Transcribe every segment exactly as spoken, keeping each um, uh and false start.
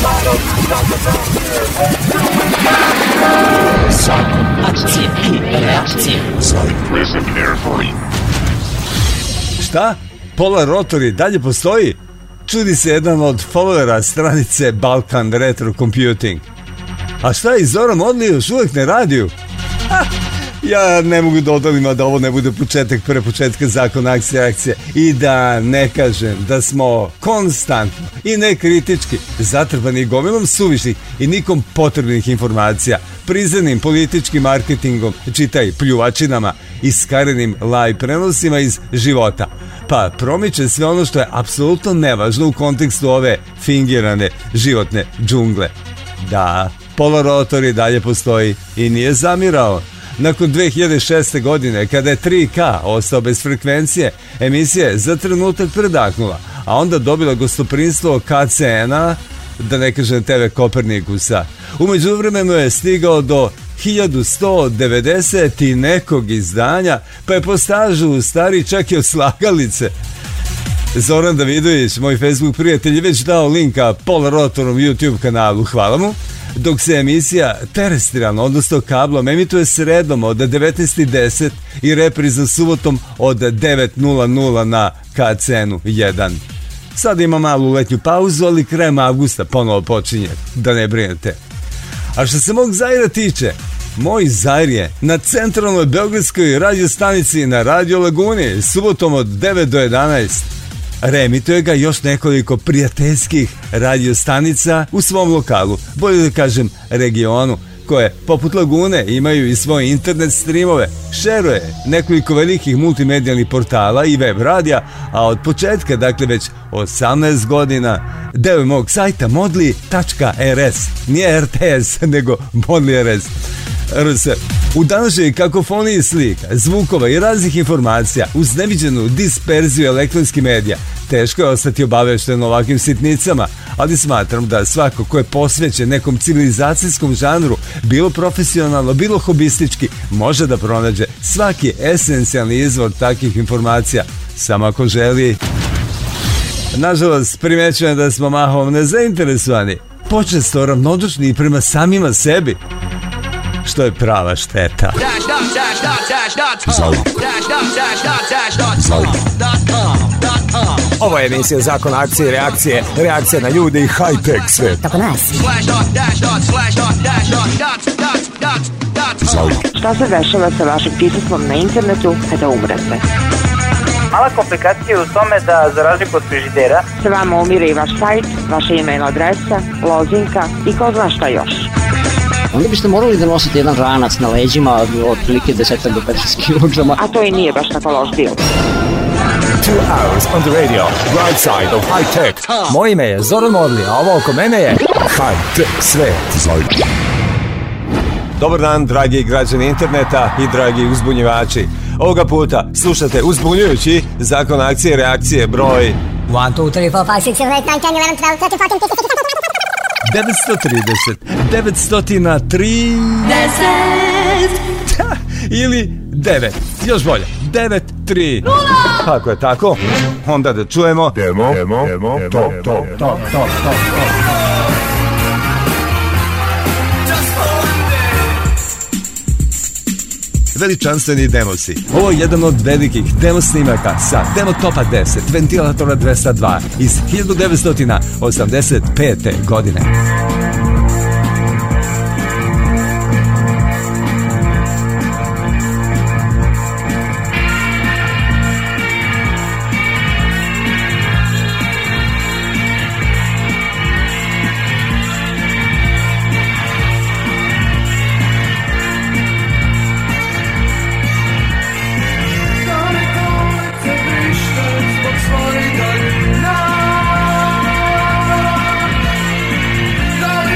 Zakon akcije i reakcije. Šta? Polar Rotor i dalje postoji? Čudi se jedan od followera stranice Balkan Retro Computing. A šta je Zoran Modli još uvijek na radiju? Ha, ja ne mogu da odolim, a da ovo ne bude početak pre početka Zakona akcije reakcije i da ne kažem da smo konstantno i nekritički zatrpani gomilom suvišnih i nikom potrebnih informacija, prizrenim političkim marketingom, čitaj pljuvačinama i skarenim live prenosima iz života. Pa promiče sve ono što je apsolutno nevažno u kontekstu ove fingirane životne džungle. Da, Polar Rotor i dalje postoji i nije zamirao. Nakon dve hiljade šeste. godine, kada je tri K ostao bez frekvencije, emisija je za trenutak predahnula, a onda dobila gostoprinstvo K C N-a, da ne kažem T V Kopernikusa. U međuvremenu je stigao do hiljadu sto devedeset i nekog izdanja, pa je po stažu stari čak i od slagalice. Zoran Davidović, moj Facebook prijatelj, je već dao linka Polar Rotorom YouTube kanalu, hvala mu, dok se emisija terestrijalno, odnosno kablom, emituje sredom od devetnaest i deset i repriza subotom od devet nula nula na K C N jedan. Sad ima malu letnju pauzu, ali krajem avgusta ponovo počinje, da ne brinete. A što se mog Zaira tiče, moj Zair je na centralnoj beogradskoj radio stanici na Radio Laguni subotom od devet do jedanaest. Reemituje ga još nekoliko prijateljskih radio stanica u svom lokalu, bolje da kažem regionu, koje poput Lagune imaju i svoje internet streamove, šeruje nekoliko velikih multimedijalnih portala i web radija, a od početka, dakle već osamnaest godina, deo je mog sajta modli tačka r s, nije R T S, nego modli tačka r s. R S. U današnjoj kakofoniji slika, zvukova i raznih informacija uz neviđenu disperziju elektronskih medija, teško je ostati obavešten ovakvim sitnicama, ali smatram da svako ko je posvećen nekom civilizacijskom žanru, bilo profesionalno, bilo hobistički, može da pronađe svaki esencijalni izvor takvih informacija, samo ako želi. Nažalost, primećujem da smo mahom nezainteresovani, počesto ravnodušni prema samima sebi, što je prava šteta. Ovo je emisija Zakon akcije i reakcije, reakcija na ljude i high-tech svet. Tako nas. Šta se dešava sa vašim pismom na internetu kada umrete? Mala komplikacija je u tome da, za razliku od frižidera, se vama umire i vaš sajt, vaša email adresa, lozinka i ko zna šta još. Onda biste morali da nosite jedan ranac na leđima od otprilike deset do petnaest kilograma. A to i nije baš tako loš bil. Two hours on the radio, right side of high tech. Moje ime je Zoran Modli, a ovo oko mene je high tech svet. Dobar dan, dragi građani interneta i dragi uzbunjivači. Ovoga puta slušate uzbunjujući Zakon akcije i reakcije broj jedan, dva, tri, četiri, pet, šest, sedam, osam, devet, devet, devetsto trideset, devetsto tri ili devet, još bolje, devet tri. Ako je tako, onda da čujemo demo, demo, demo, to, to, to, to, to. Veličanstveni demosi. Ovo je jedan od velikih demo snimaka sa Demo Topa deset ventilatora dvesta dva iz hiljadu devetsto osamdeset pete. godine. Sorry,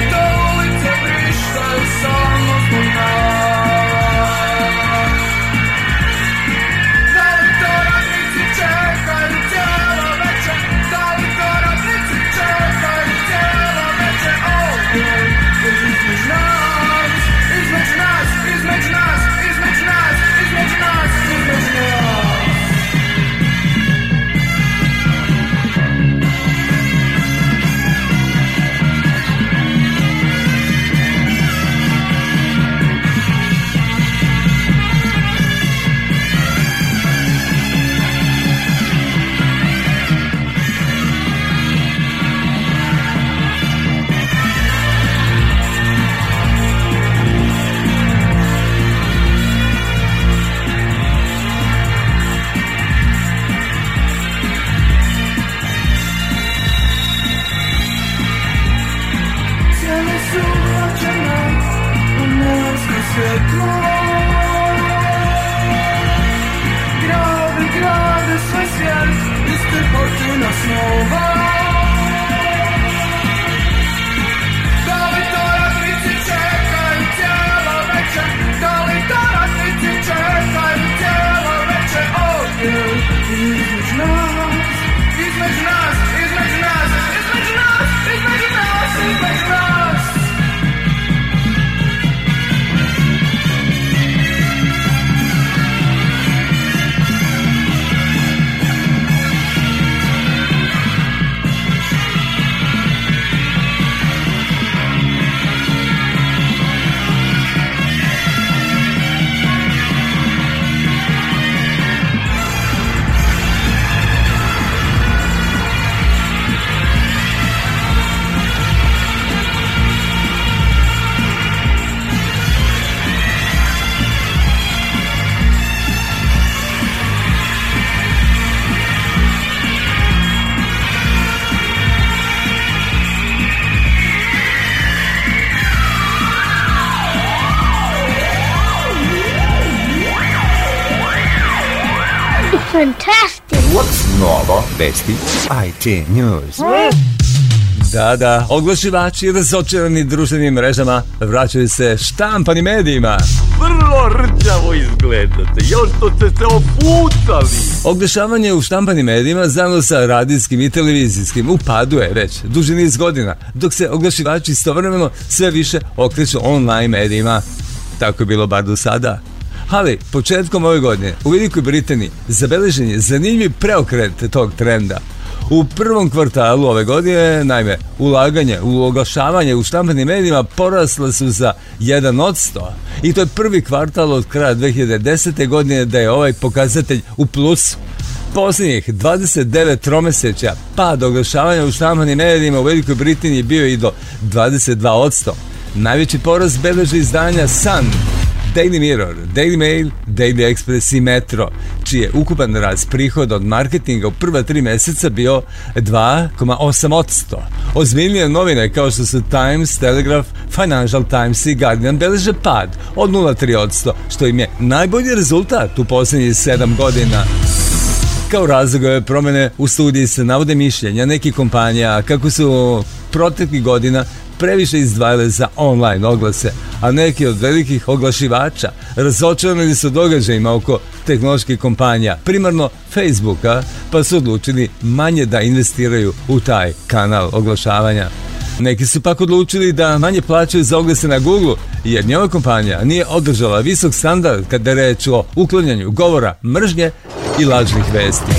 fantastic. What's novo? Vesti I T News. Da, da, oglašivači razočarani društvenim mrežama vraćaju se štampanim medijima. Vrlo rđavo izgledate, još što ste se oputali. Oglašavanje u štampanim medijima zajedno sa radijskim i televizijskim u padu je već duži niz godina, dok se oglašivači istovremeno sve više okreću online medijima. Tako je bilo bar do sada. Ali, početkom ove godine u Velikoj Britaniji zabeležen je zanimljiv preokret tog trenda. U prvom kvartalu ove godine, naime, ulaganje u oglašavanje u štampanim medijima porasla su za jedan posto. I to je prvi kvartal od kraja dve hiljade desete. godine da je ovaj pokazatelj u plusu. Posljednjih dvadeset devet tromesečja pad oglašavanja u štampanim medijima u Velikoj Britaniji bio i do dvadeset dva posto. Najveći porast beleže izdanja Sun, Daily Mirror, Daily Mail, Daily Express i Metro, čiji je ukupan rast prihoda od marketinga u prva tri mjeseca bio dva zarez osam posto. Ozbiljnije novine kao što su Times, Telegraph, Financial Times i Guardian beleže pad od nula zarez tri posto, što im je najbolji rezultat u posljednjih sedam godina. Kao razlog ove promjene u studiji se navode mišljenja nekih kompanija kako su proteklih godina previše izdvajale za online oglase, a neki od velikih oglašivača razočarani su događajima oko tehnoloških kompanija, primarno Facebooka, pa su odlučili manje da investiraju u taj kanal oglašavanja. Neki su pak odlučili da manje plaćaju za oglase na Google, jer njova kompanija nije održala visok standard kada je reč o uklanjanju govora mržnje i lažnih vesti.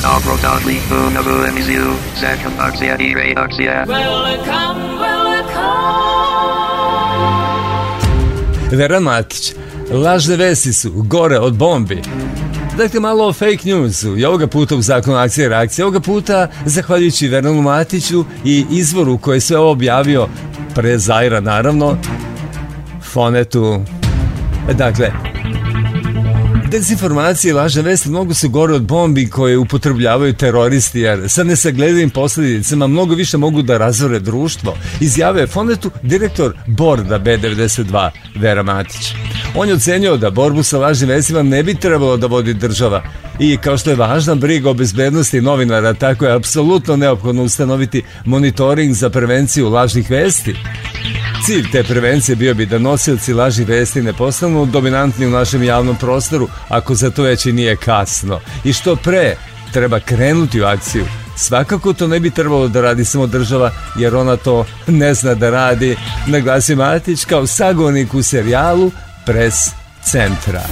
Veran Matić, lažne vesti su gore od bombi. Dakle, malo o fake newsu i ovoga puta u zakonu akcije i reakcije, ovoga puta zahvaljujući Veranu Matiću i izvoru koji je sve ovo objavio pre Zaira, naravno, Fonetu. Dakle, dezinformacije i lažne vesti mnogo su gore od bombi koje upotrebljavaju teroristi, jer sa nesagledivim posljedicama mnogo više mogu da razvore društvo, izjavio je Fonetu direktor borda B devedeset dva Vera Matić. On je ocenio da borbu sa lažnim vestima ne bi trebalo da vodi država i kao što je važna briga o bezbednosti novinara, tako je apsolutno neophodno ustanoviti monitoring za prevenciju lažnih vesti. Cilj te prevencije bio bi da nosioci lažnih vesti ne postanu dominantni u našem javnom prostoru, ako za to već i nije kasno. I što pre treba krenuti u akciju. Svakako to ne bi trebalo da radi samo država, jer ona to ne zna da radi, naglasio Matić kao sagovornik u serijalu Pres centra.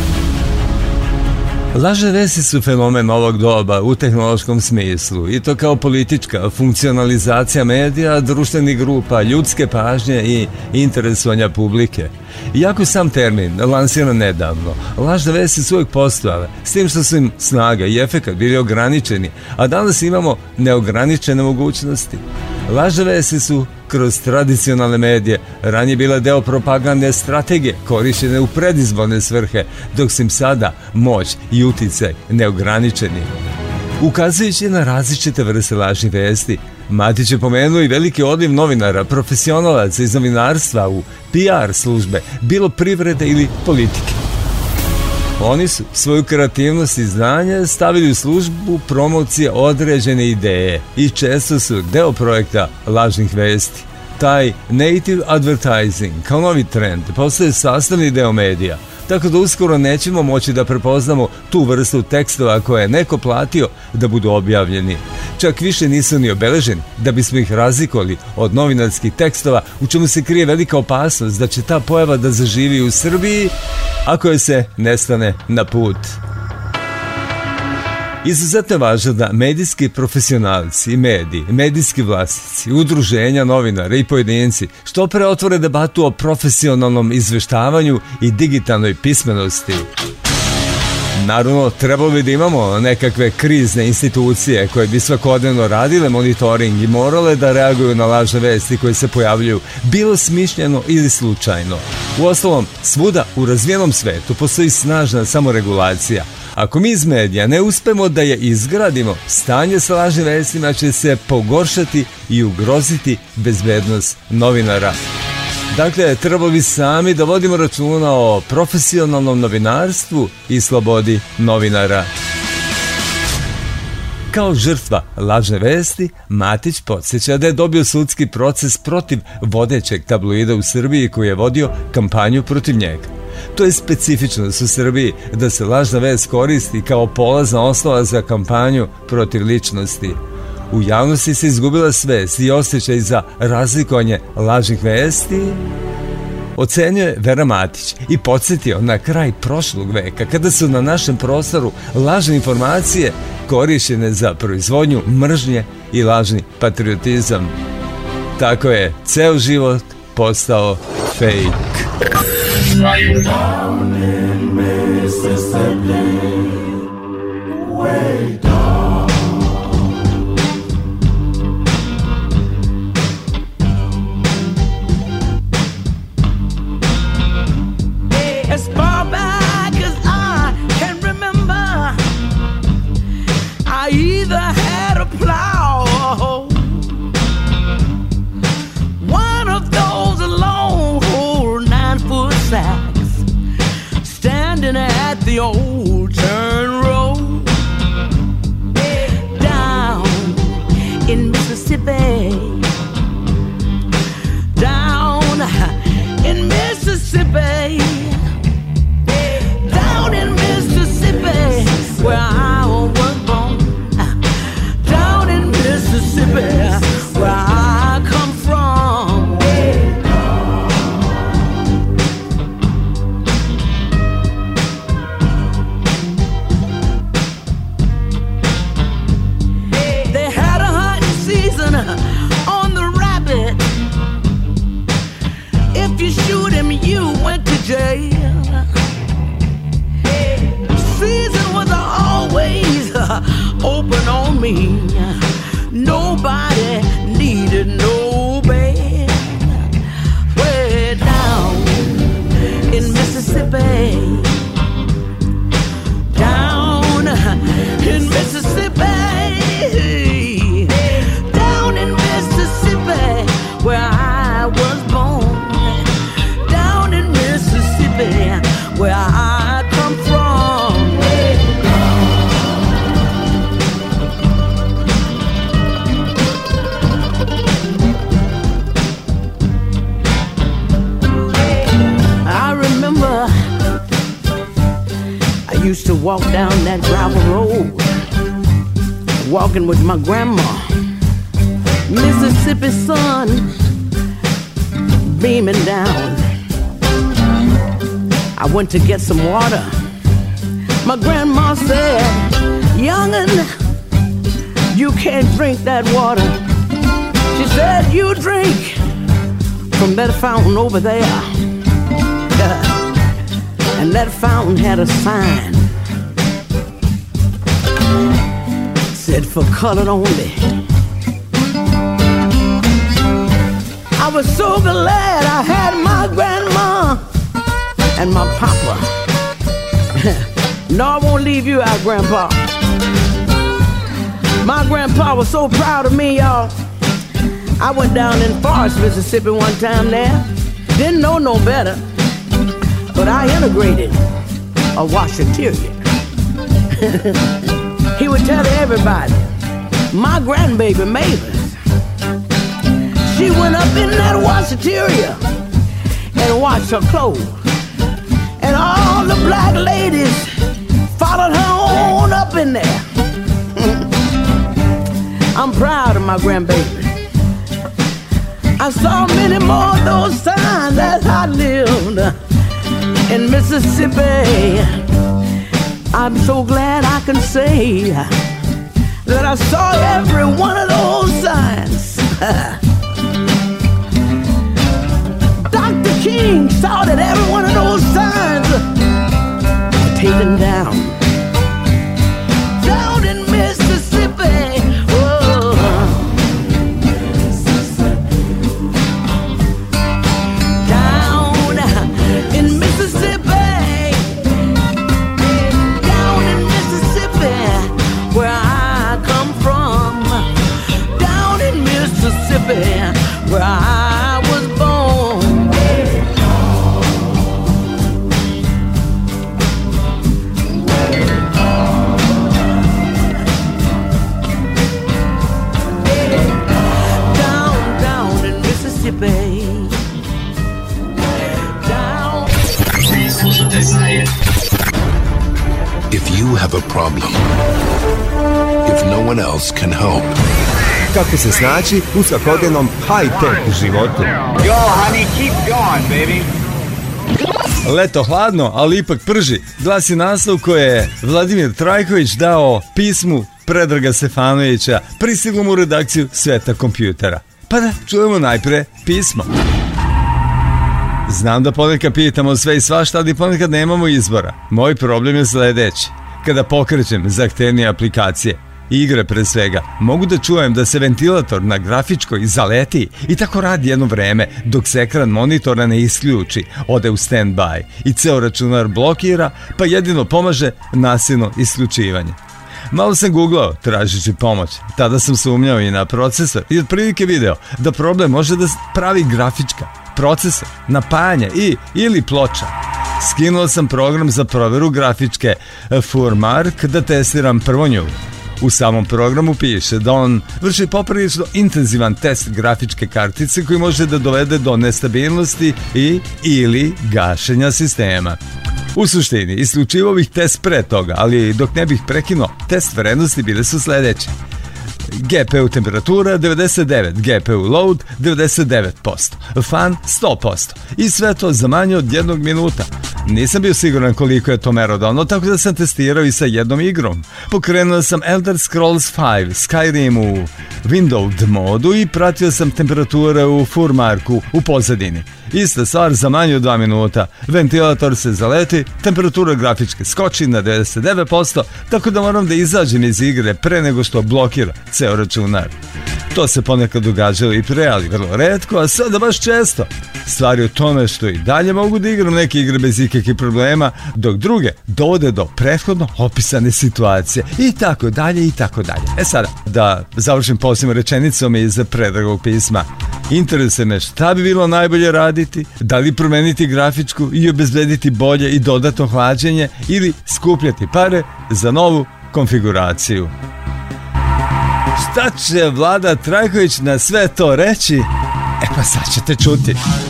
Lažne vesti su fenomen ovog doba u tehnološkom smislu i to kao politička funkcionalizacija medija, društvenih grupa, ljudske pažnje i interesovanja publike. Iako sam termin lansiran nedavno, lažne vesti su uvijek postojale, s tim što su im snaga i efekat bili ograničeni, a danas imamo neograničene mogućnosti. Lažne vesti su kroz tradicionalne medije ranije bila deo propagandne strategije korištene u predizborne svrhe, dok su im sada moć i uticaj neograničeni. Ukazujući na različite vrste lažnih vesti, Matić je pomenuo i veliki odliv novinara, profesionalaca iz novinarstva u P R službe, bilo privrede ili politike. Oni su svoju kreativnost i znanje stavili u službu promocije određene ideje i često su deo projekta lažnih vesti. Taj native advertising kao novi trend postaje sastavni deo medija, tako da uskoro nećemo moći da prepoznamo tu vrstu tekstova koje je neko platio da budu objavljeni. Čak više nisu ni obeleženi da bismo ih razlikovali od novinarskih tekstova, u čemu se krije velika opasnost da će ta pojava da zaživi u Srbiji ako joj se ne stane na put. Izuzetno je važno da medijski profesionalci i mediji, medijski vlasnici, udruženja novinara i pojedinci što pre otvore debatu o profesionalnom izveštavanju i digitalnoj pismenosti. Naravno, trebalo bi da imamo nekakve krizne institucije koje bi svakodnevno radile monitoring i morale da reaguju na lažne vesti koje se pojavljuju, bilo smišljeno ili slučajno. Uostalom, svuda u razvijenom svetu postoji snažna samoregulacija. Ako mi iz medija ne uspemo da je izgradimo, stanje sa lažnim vestima će se pogoršati i ugroziti bezbednost novinara. Dakle, trebalo bi sami da vodimo računa o profesionalnom novinarstvu i slobodi novinara. Kao žrtva lažne vesti, Matić podsjeća da je dobio sudski proces protiv vodećeg tabloida u Srbiji koji je vodio kampanju protiv njega. To je specifičnost u Srbiji, da se lažna vest koristi kao polazna osnova za kampanju protiv ličnosti. U javnosti se izgubila svest i osjećaj za razlikovanje lažnih vesti, ocenjuje Vera Matić i podsjetio na kraj prošlog veka kada su na našem prostoru lažne informacije korišćene za proizvodnju mržnje i lažni patriotizam. Tako je ceo život postao fake. Down in Mississippi, way down. As far back as I can remember, I either had a plow, one of those long nine-foot sacks, standing at the old turn road, down in Mississippi, down in Mississippi, down in Mississippi, where I was born, down in Mississippi, where I come from. They had a hunting season on the rabbit. If you shoot him, you went to jail. Season was always open on me. Nobody needed no bail. Way down in Mississippi, down in Mississippi, down in Mississippi, where I was born, down in Mississippi, where I come from. I remember I used to walk down that gravel road, walking with my grandma. Mississippi sun beaming down. I went to get some water. My grandma said, "Young'un, you can't drink that water." She said, "You drink from that fountain over there." And that fountain had a sign, said for colored only. I was so glad I had my grandma and my papa. No, I won't leave you out, Grandpa. My grandpa was so proud of me, y'all. I went down in Forest, Mississippi one time there. Didn't know no better, but I integrated a washateria. He would tell everybody, my grandbaby Mavis, she went up in that washateria and washed her clothes. And all the black ladies followed her on up in there. I'm proud of my grandbaby. I saw many more of those signs as I lived in Mississippi. I'm so glad I can say that I saw every one of those signs. Doctor King saw that every one of those signs were taken down. Down in Mississippi. Whoa. Down in Mississippi. Down in Mississippi, where I come from. Down in Mississippi, where I was born. have a problem if no one else can help. Kako se snaći u svakodnevnom high-tech životu. Yo, honey, keep going, baby. Leto hladno, ali ipak prži, glasi naslov koje je Vladimir Trajković dao pismu Predraga Stefanovića, pristiglom u redakciju Sveta kompjutera. Pa da, čujemo najpre pismo. Znam da ponekad pitamo sve i svašta, ali ponekad nemamo izbora. Moj problem je sledeći. Kada pokrećem zahtevnije aplikacije, igre pre svega, mogu da čujem da se ventilator na grafičkoj zaleti i tako radi jedno vreme dok se ekran monitora ne isključi, ode u stand-by i ceo računar blokira, pa jedino pomaže nasilno isključivanje. Malo sam googlao tražići pomoć, tada sam sumnjao i na procesor i otprilike video da problem može da pravi grafička, procesor, napajanje i ili ploča. Skinuo sam program za proveru grafičke Furmark da testiram prvo nju. U samom programu piše da on vrši poprilično intenzivan test grafičke kartice koji može da dovede do nestabilnosti i ili gašenja sistema. U suštini, isključivo bih test pre toga, ali dok ne bih prekinuo, test vrednosti bile su sledeće. G P U temperatura devedeset devet, G P U load devedeset devet posto, fan sto posto i sve to za manje od jednog minuta. Nisam bio siguran koliko je to merodavno, tako da sam testirao i sa jednom igrom. Pokrenuo sam Elder Scrolls pet Skyrim u windowed modu i pratio sam temperature u Furmarku u pozadini. Ista stvar za manje od dva minuta. Ventilator se zaleti, temperatura grafičke skoči na devedeset devet posto, tako da moram da izađem iz igre pre nego što blokira ceo računar. To se ponekad događalo i pre, ali vrlo retko, a sada baš često. Stvar je u tome što i dalje mogu da igram neke igre bez ikakvih problema, dok druge dovode do prethodno opisane situacije i tako dalje i tako dalje. E sada, da završim posljednjom rečenicom iz Predragovog pisma. Interesuje me šta bi bilo najbolje raditi, da li promeniti grafičku i obezbediti bolje i dodatno hlađenje ili skupljati pare za novu konfiguraciju. Šta će Vlada Trajković na sve to reći? E pa sad ćete čuti.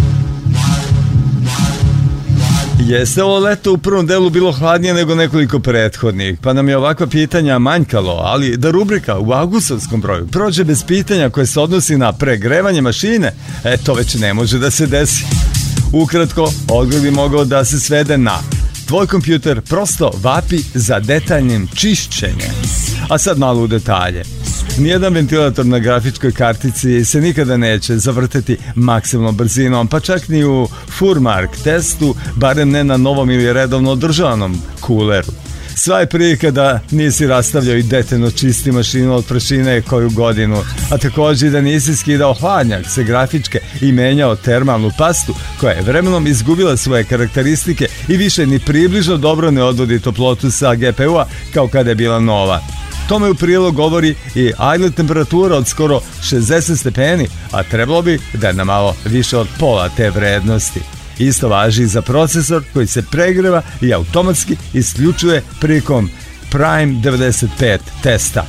Jeste ovo leto u prvom delu bilo hladnije nego nekoliko prethodnih, pa nam je ovakva pitanja manjkalo, ali da rubrika u augustovskom broju prođe bez pitanja koje se odnosi na pregrevanje mašine, e to već ne može da se desi. Ukratko, odgovor bi mogao da se svede na: tvoj kompjuter prosto vapi za detaljnim čišćenjem. A sad malo u detalje. Nijedan ventilator na grafičkoj kartici se nikada neće zavrteti maksimalnom brzinom, pa čak ni u Furmark testu, barem ne na novom ili redovno održavanom kuleru. Sva je prilika da nisi rastavljao i detaljno čisti mašinu od prašine koju godinu, a također da nisi skidao hladnjak sa grafičke i menjao termalnu pastu koja je vremenom izgubila svoje karakteristike i više ni približno dobro ne odvodi toplotu sa G P U-a kao kada je bila nova. Tome u prilog govori i idle temperatura od skoro šezdeset stepeni, a trebalo bi da je na malo više od pola te vrednosti. Isto važi i za procesor koji se pregreva i automatski isključuje prilikom Prime devedeset pet testa.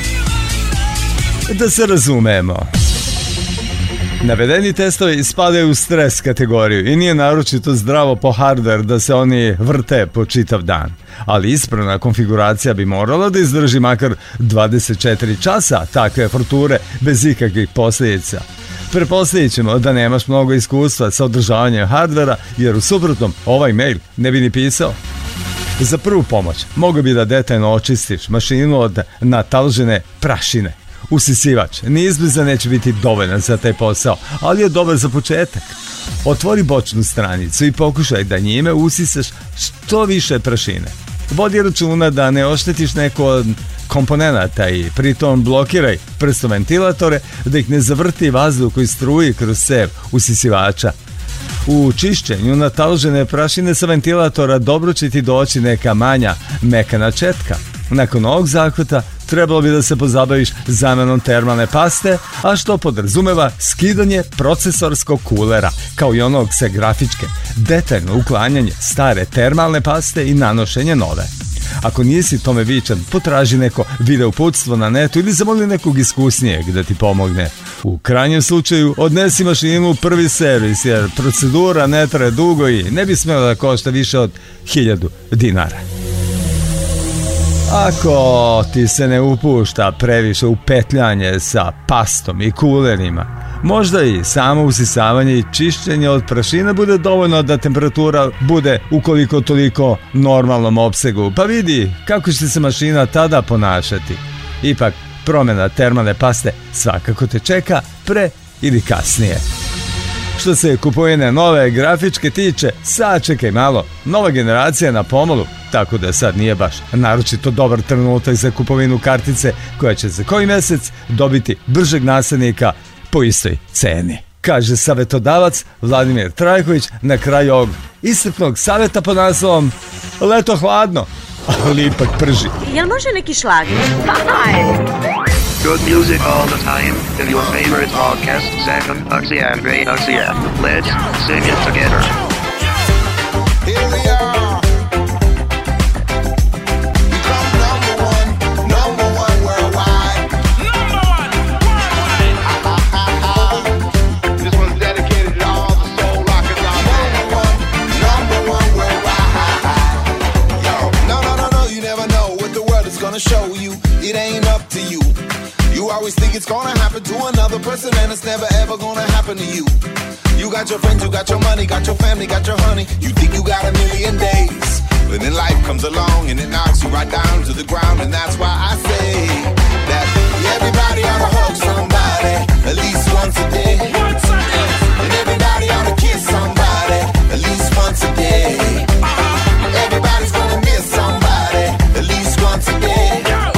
Da se razumemo. Navedeni testovi spadaju u stres kategoriju i nije naročito zdravo po hardware da se oni vrte po čitav dan. Ali ispravna konfiguracija bi morala da izdrži makar dvadeset četiri časa takve forture bez ikakvih posljedica. Pretpostavit ćemo da nemaš mnogo iskustva sa održavanjem hardvera, jer u suprotnom ovaj mail ne bi ni pisao. Za prvu pomoć mogu bi da detaljno očistiš mašinu od natalžene prašine. Usisivač ni izbliza neće biti dovoljan za taj posao, ali je dobar za početak. Otvori bočnu stranicu i pokušaj da njime usisaš što više prašine. Vodi računa da ne oštetiš neko od komponenata i pritom blokiraj prstom ventilatore da ih ne zavrti vazduh koji struji kroz cev usisivača. U čišćenju natalžene prašine sa ventilatora dobro će ti doći neka manja mekana četka. Nakon ovog zahvata trebalo bi da se pozabaviš zamenom termalne paste, a što podrazumeva skidanje procesorskog kulera, kao i onog sa grafičke, detaljno uklanjanje stare termalne paste i nanošenje nove. Ako nisi tome vičan, potraži neko video uputstvo na netu ili zamoli nekog iskusnijeg da ti pomogne. U krajnjem slučaju, odnesi mašinu u prvi servis, jer procedura ne traje dugo i ne bi smjela da košta više od hiljadu dinara. Ako ti se ne upušta previše u petljanje sa pastom i kulerima, možda i samo usisavanje i čišćenje od prašina bude dovoljno da temperatura bude ukoliko toliko normalnom opsegu. Pa vidi kako će se mašina tada ponašati. Ipak, promjena termalne paste svakako te čeka pre ili kasnije. Što se kupovine nove grafičke tiče, sačekaj malo, nova generacija je na pomolu, tako da sad nije baš naročito dobar trenutak za kupovinu kartice koja će za koji mjesec dobiti bržeg naslednika po istoj ceni. Kaže savjetodavac Vladimir Trajković na kraju ovog iscrpnog savjeta pod naslovom Leto hladno, ali ipak prži. Jel može neki šlager? Good music all the time in your favorite podcast, Second Oxy and Great Oxy. Let's sing it together. Here we are. Become number one, number one worldwide. Number one worldwide. Ha ha ha ha. This one's dedicated to all the soul rockers out there. Number one, number one worldwide. Yo, no, no, no, no, you never know what the world is gonna show you. It ain't up to you. You always think it's gonna happen to another person, and it's never ever gonna happen to you. You got your friends, you got your money, got your family, got your honey. You think you got a million days, but then life comes along and it knocks you right down to the ground. And that's why I say that everybody ought to hug somebody at least once a day. And everybody ought to kiss somebody at least once a day. Everybody's gonna miss somebody at least once a day.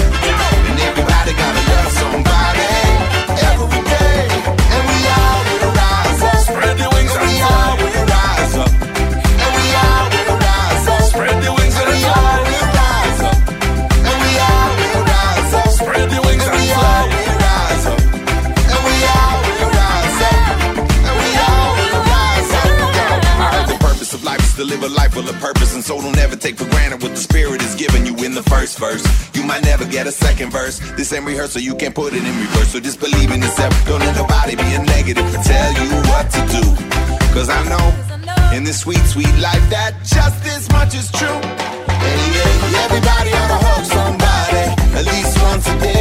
And everybody gotta love somebody every day. And we all will rise up. Spread your wings and we all will rise up. And we all will rise up. Spread your wings and we all will rise up. And we all will rise up. Spread your wings and we all will rise up. And we all will rise up. And we all will rise up. I heard the purpose of life is to live a life full of purpose, and so don't ever take for granted what the Spirit is giving you in the first verse. You might never get a second verse. This ain't rehearsal, you can't put it in reverse. So just believe in yourself. Don't let nobody be a negative to tell you what to do. Cause I know in this sweet, sweet life that just as much is true. Hey, yeah, everybody ought to hug somebody at least once a day.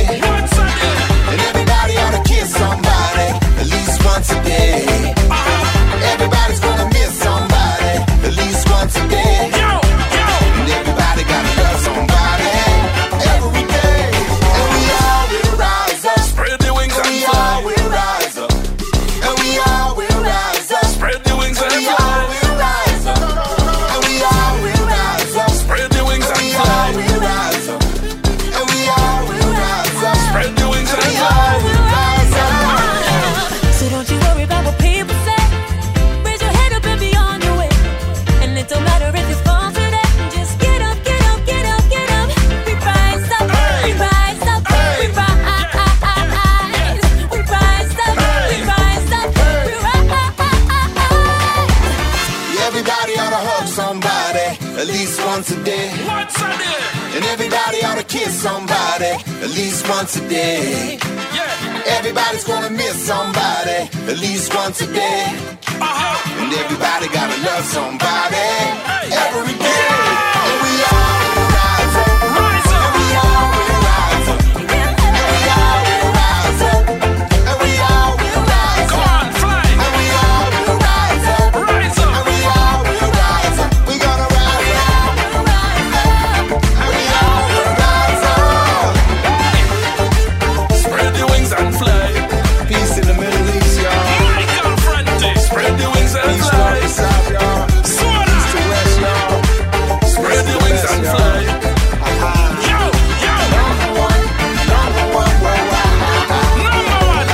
And everybody ought to kiss somebody at least once a day. Everybody's gonna miss somebody at least once a day. And everybody gotta love somebody every day. And we all will rise up. Spread your wings and we all will rise up. And we all will rise up. Spread your wings and we all will rise up. And we all will rise up. Spread your wings and we all will rise up. And we all will rise up. Spread your wings and we all will rise up. So don't you worry about what people say. Raise your head up and be on your way. And it don't matter if it's fall today. Just get up, get up, get up, get up. We rise up, we rise up, we rise. We rise up, we rise up, we rise. Everybody ought to hug somebody at least once a day. Once a day. And everybody ought to kiss somebody at least once a day. Yeah. Everybody's gonna miss somebody at least once a day. Uh-huh. And everybody gotta love somebody every day. And we all will rise up. Rise up. And we all will rise up. And we all will rise up. And we all will rise up. Come on, fly. And we all will rise up. Rise up. And we all will rise up. We gonna rise up. And we all will rise up. Spread your wings and fly. Peace in the Middle East, y'all. Spread your wings and East fly. to South, y'all. East to West, y'all. Spread your wings and fly. Yo, yo. Number one, number one worldwide. Number one.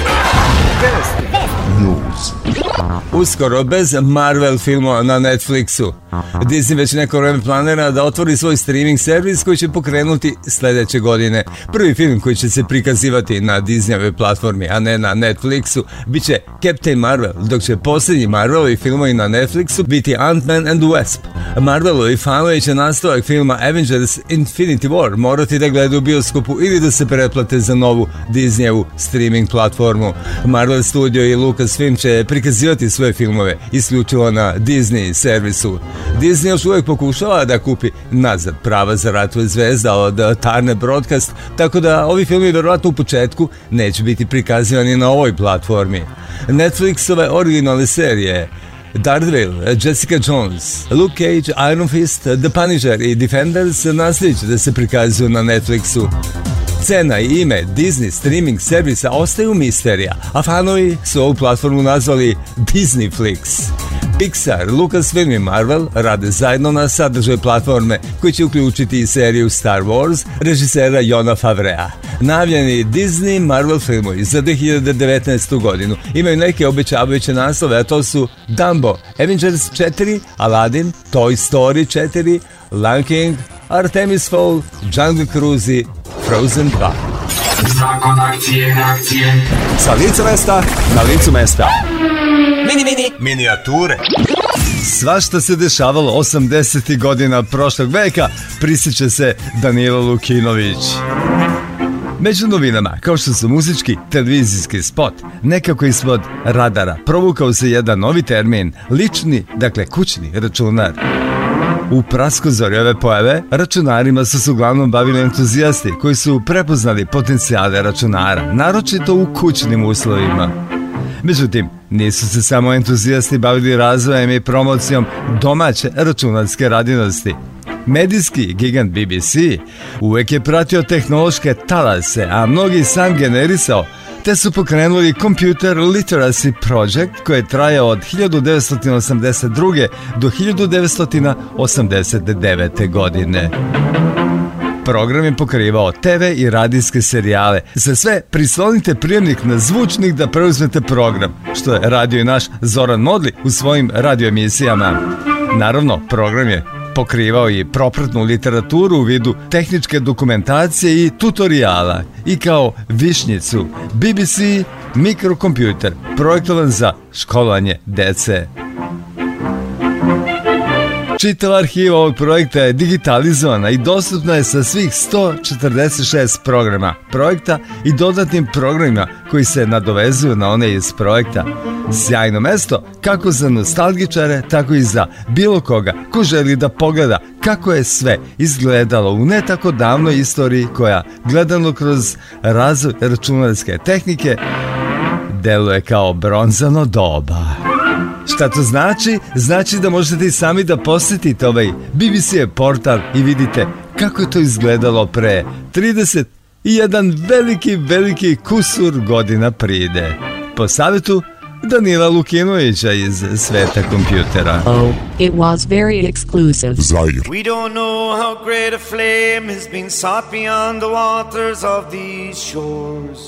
Uskoro, bez Marvel filmova na Netflixu, Disney već neko vreme planira da otvori svoj streaming servis koji će pokrenuti sljedeće godine. Prvi film koji će se prikazivati na Disneyove platformi, a ne na Netflixu, bit će Captain Marvel, dok će posljednji Marvelovi filmovi na Netflixu biti Ant-Man and the Wasp. Marvelovi fanovi će nastavak filma Avengers Infinity War morati da gledaju u bioskopu ili da se pretplate za novu Disneyevu streaming platformu. Marvel Studio i Lucasfilm će prikazivati gledati svoje filmove isključivo na Disney servisu. Disney još uvijek pokušava da kupi nazad prava za Ratove zvezda od Turner Broadcast, tako da ovi filmi vjerojatno u početku neće biti prikazivani na ovoj platformi. Netflixove originalne serije Daredevil, Jessica Jones, Luke Cage, Iron Fist, The Punisher i Defenders nastavit će da se prikazuju na Netflixu. Cena i ime Disney streaming servisa ostaju misterija, a fanovi su ovu platformu nazvali Disneyflix. Pixar, Lucasfilm i Marvel rade zajedno na sadržaju platforme koji će uključiti i seriju Star Wars režisera Jona Favrea. Najavljeni Disney Marvel filmovi za dve hiljade devetnaestu godinu imaju neke obećavajuće naslove, a to su Dumbo, Avengers četiri, Aladdin, Toy Story četiri, Lion King, Artemis Fowl, Jungle Cruise i Frozen dva. Zakon akcije, akcije. Sa lica mesta na licu mesta. Mini, mini. Minijature. Svašta se dešavalo osamdesetih godina prošlog veka, prisjeća se Danilo Lukinović. Među novinama, kao što su muzički televizijski spot, nekako ispod radara provukao se jedan novi termin, lični, dakle kućni računar. U praskozori ove pojave računarima su se uglavnom bavili entuzijasti koji su prepoznali potencijale računara, naročito u kućnim uslovima. Međutim, nisu se samo entuzijasti bavili razvojem i promocijom domaće računarske radinosti. Medijski gigant B B C uvek je pratio tehnološke talase, a mnogi sam generisao, te su pokrenuli Computer Literacy Project koji je trajao od hiljadu devetsto osamdeset druge. do hiljadu devetsto osamdeset devete. godine. Program je pokrivao te ve i radijske serijale. Za sve prislonite prijemnik na zvučnik da preuzmete program, što je radio i naš Zoran Modli u svojim radioemisijama. Naravno, program je pokrivao i propratnu literaturu u vidu tehničke dokumentacije i tutoriala i kao višnjicu B B C mikrokompjuter projektovan za školovanje dece. Čitava arhiva ovog projekta je digitalizovana i dostupna je sa svih sto četrdeset šest programa projekta i dodatnim programima koji se nadovezuju na one iz projekta. Sjajno mesto kako za nostalgičare, tako i za bilo koga ko želi da pogleda kako je sve izgledalo u ne tako davnoj istoriji koja, gledano kroz razvoj računarske tehnike, deluje kao bronzano doba. Šta to znači? Znači da možete i sami da posjetite ovaj B B C portal i vidite kako je to izgledalo pre trideset jedan veliki, veliki kusur godina pride. Po savjetu Danila Lukinovića iz sveta kompjutera. Oh, it was very exclusive. Zair. We don't know how great a flame has been sought beyond the waters of these shores.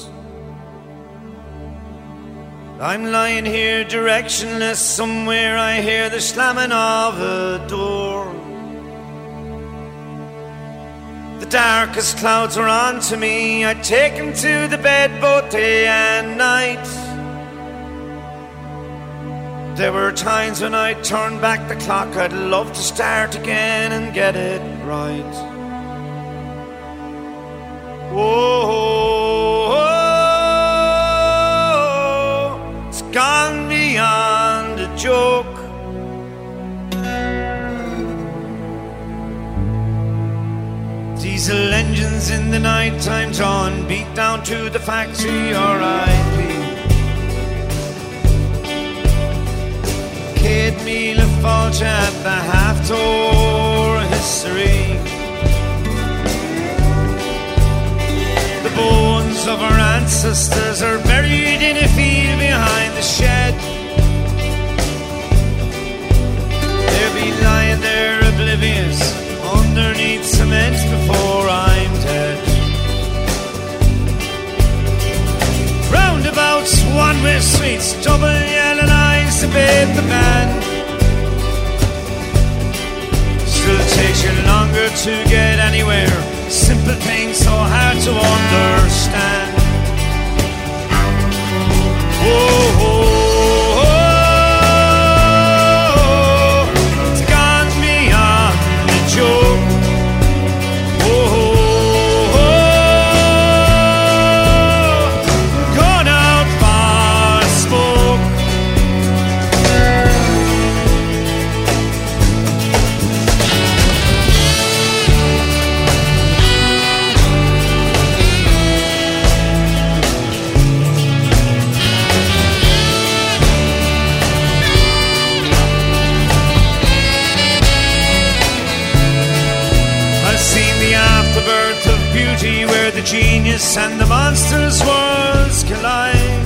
I'm lying here directionless, somewhere I hear the slamming of a door. The darkest clouds are onto me, I take them to the bed both day and night. There were times when I turned back the clock, I'd love to start again and get it right. Whoa, it's gone beyond a joke. Diesel engines in the night time, John beat down to the factory, R I P Kate me le falch at the half-tour history. The bones of our ancestors are buried in a field behind the shed. They'll be lying there oblivious underneath cement before I'm dead. Roundabouts, one-way streets, double yellow lines to bathe the band. Still takes you longer to get anywhere. Simple things so hard to understand. Whoa, whoa, whoa, it's gone beyond the joke. Whoa, whoa, gone out for smoke. genius and the monster's worlds collide.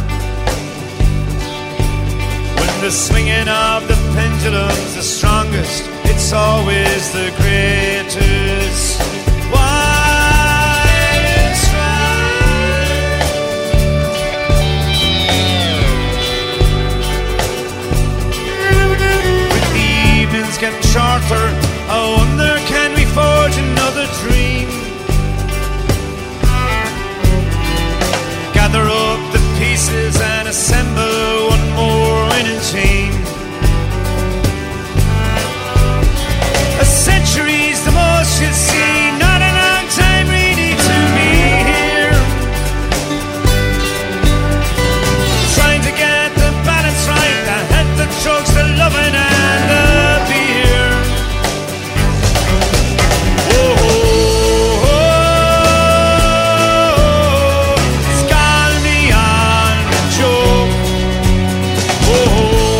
When the swinging of the pendulum's the strongest, it's always the greatest. Wildest ride. When the evenings get shorter, I wonder, can we forge another dream? Gather up the pieces and assemble one more winning team. A century's the most you'll see, not a long time really to be here. Trying to get the balance right, the head, the drugs, the loving and the beer. Whoa, oh, oh, skal me on the joke. Whoa,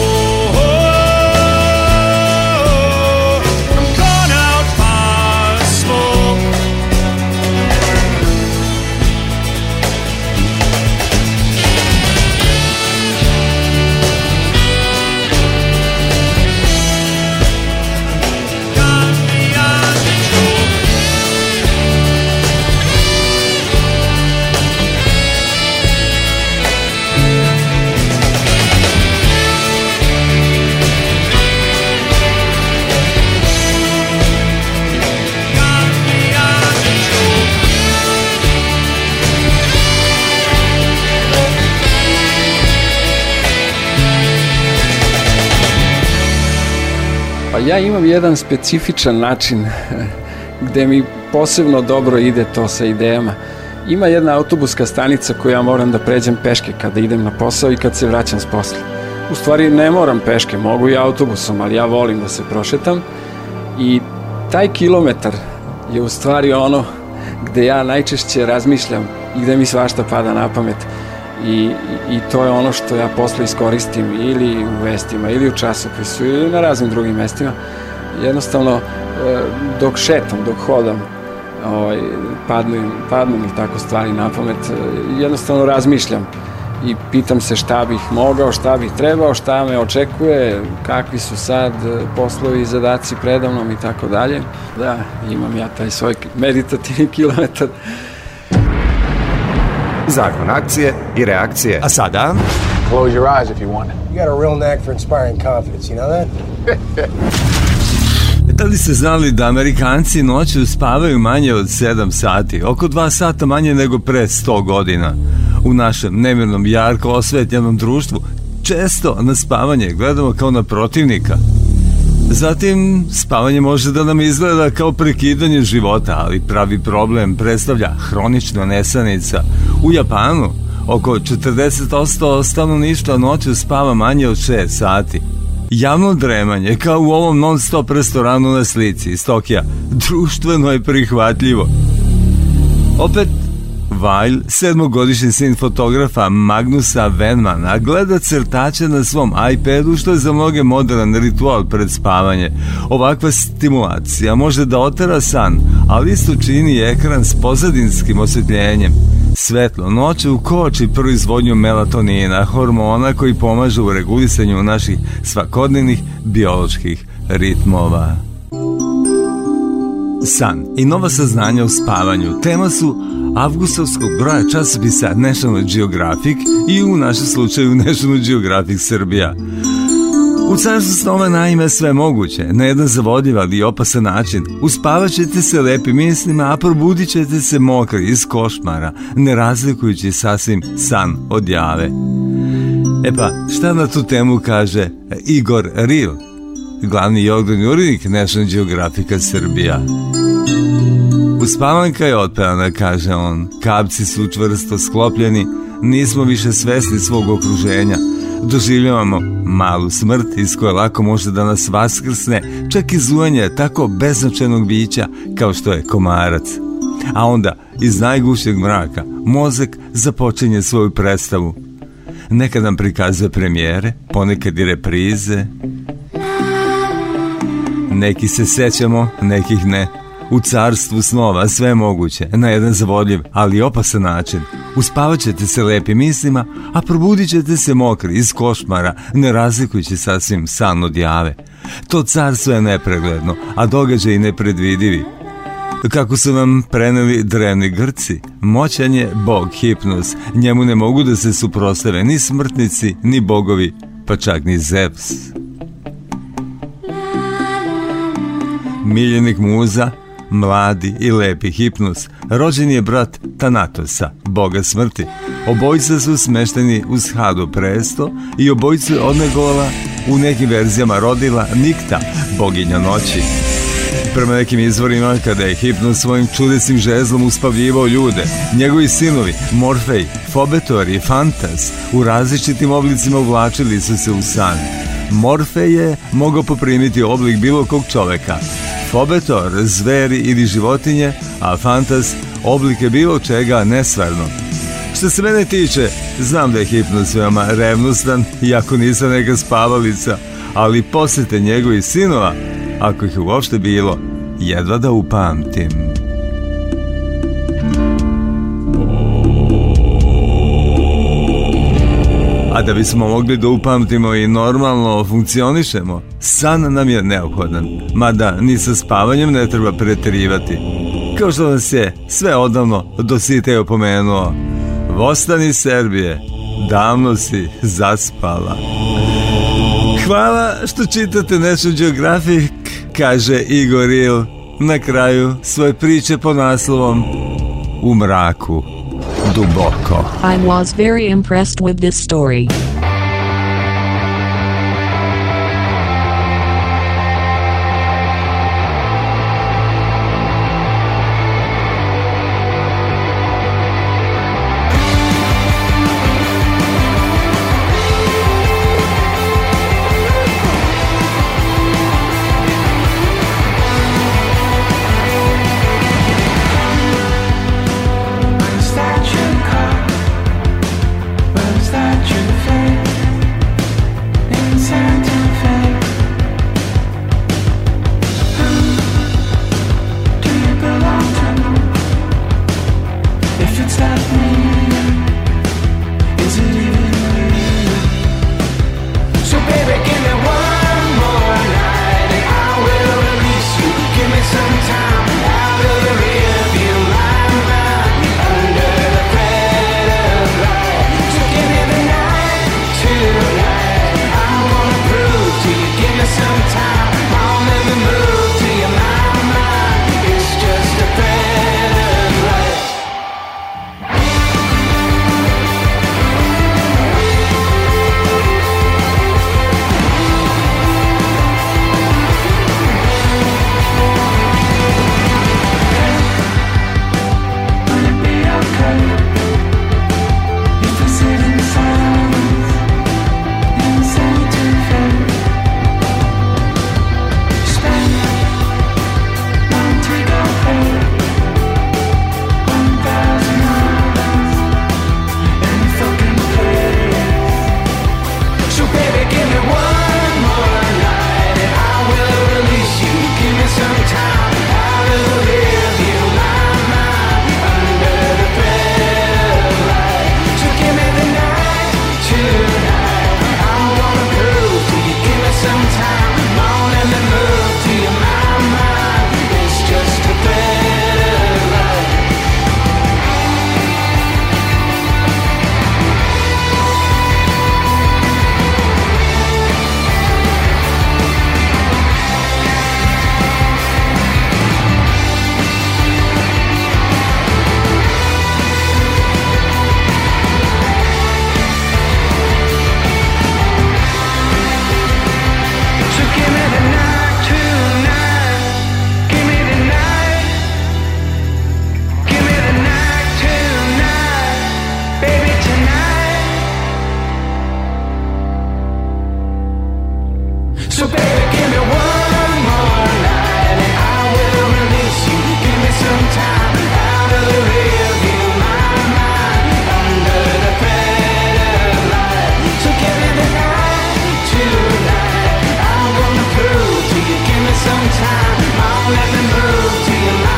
oh, I'm gone out for a smoke. Skal me on the joke. Skal me on the joke. Pa ja imam jedan specifičan način gde mi posebno dobro ide to sa idejama. Ima jedna autobuska stanica koju ja moram da pređem peške kada idem na posao i kad se vraćam s posla. U stvari ne moram peške, mogu i autobusom, ali ja volim da se prošetam i taj kilometar je u stvari ono gde ja najčešće razmišljam i gde mi svašta pada na pamet. I, i, i to je ono što ja posle iskoristim ili u vestima, ili u časopisu, ili na raznim drugim mestima. Jednostavno, e, dok šetam, dok hodam, ovaj, padnu, padnu mi tako stvari na pamet, e, jednostavno razmišljam i pitam se šta bih mogao, šta bih trebao, šta me očekuje, kakvi su sad poslovi i zadaci predavnom i tako dalje. Da, imam ja taj svoj meditativni kilometar. Zakon akcije i reakcije. A sada? Close your eyes if you want it. You got a real knack for inspiring confidence, you know that? Da li ste znali da Amerikanci noću spavaju manje od sedam sati, oko dva sata manje nego pre sto godina? U našem nemirnom, jarko osvetljenom društvu često na spavanje gledamo kao na protivnika. Zatim, spavanje može da nam izgleda kao prekidanje života, ali pravi problem predstavlja hronična nesanica. U Japanu oko četrdeset posto stanovništva noću spava manje od šest sati. Javno dremanje, kao u ovom non-stop restoranu na slici iz Tokija, društveno je prihvatljivo. Opet, Weil, sedmogodišnji sin fotografa Magnusa Venmana, gleda crtače na svom iPadu, što je za mnoge modern ritual pred spavanje. Ovakva stimulacija može da otera san, ali isto čini i ekran s pozadinskim osvetljenjem. Svetlo noću koči proizvodnju melatonina, hormona koji pomažu u regulisanju naših svakodnevnih bioloških ritmova. San i nova saznanja o spavanju tema su avgustovskog broja časopisa National Geographic i u našem slučaju National Geographic Srbija. U carstvu snova naime sve moguće, na jedan zavodljiv ali i opasan način. Uspavat ćete se lepim mislima, a probudit ćete se mokri iz košmara, ne razlikujući sasvim san od jave. E pa, šta na tu temu kaže Igor Ril, glavni i odgovorni urednik National Geographica Srbija? Uspavanka je otpevana, kaže on, kapci su čvrsto sklopljeni, nismo više svesni svog okruženja, doživljavamo malu smrt iz koje lako može da nas vaskrsne čak i zujanje tako beznačajnog bića kao što je komarac. A onda iz najgušćeg mraka mozak započinje svoju predstavu. Nekad nam prikazuje premijere, ponekad i reprize. Neki se sećamo, nekih ne. U carstvu snova sve je moguće, na jedan zavodljiv, ali opasan način. Uspavat ćete se lepim mislima, a probudit ćete se mokri iz košmara, ne razlikujući sasvim san od jave. To carstvo je nepregledno, a događaji nepredvidivi. Kako su nam preneli drevni Grci, moćan je bog Hipnos, njemu ne mogu da se suprotstave ni smrtnici, ni bogovi, pa čak ni Zevs. Miljenik muza, mladi i lepi Hipnos, rođen je brat Tanatosa, boga smrti. Obojica su smešteni uz Hado presto i obojicu je odnegovala, u nekim verzijama rodila Nikta, boginja noći. Prema nekim izvorima, kada je Hipnos svojim čudesnim žezlom uspavljivao ljude, njegovi sinovi, Morfej, Fobetor i Fantas, u različitim oblicima uvlačili su se u san. Morfej je mogao poprimiti oblik bilo kog čoveka, Fobetor, zveri ili životinje, a Fantas, oblike bilo čega nesvarno. Što se mene tiče, znam da je Hipnos veoma revnostan, iako nisam neka spavalica, ali posete njegovih sinova, ako ih je uopšte bilo, jedva da upamtim. A da bismo mogli da upamtimo i normalno funkcionišemo, san nam je neophodan, mada ni sa spavanjem ne treba preterivati. Kao što nas je sve odavno Dositej opomenuo, Vostani Serbije, davno si zaspala. Hvala što čitate National Geographic, kaže Igor Il na kraju svoje priče po naslovom U mraku duboko. I was very impressed with this story. Sometime, I'll let me move to your mind.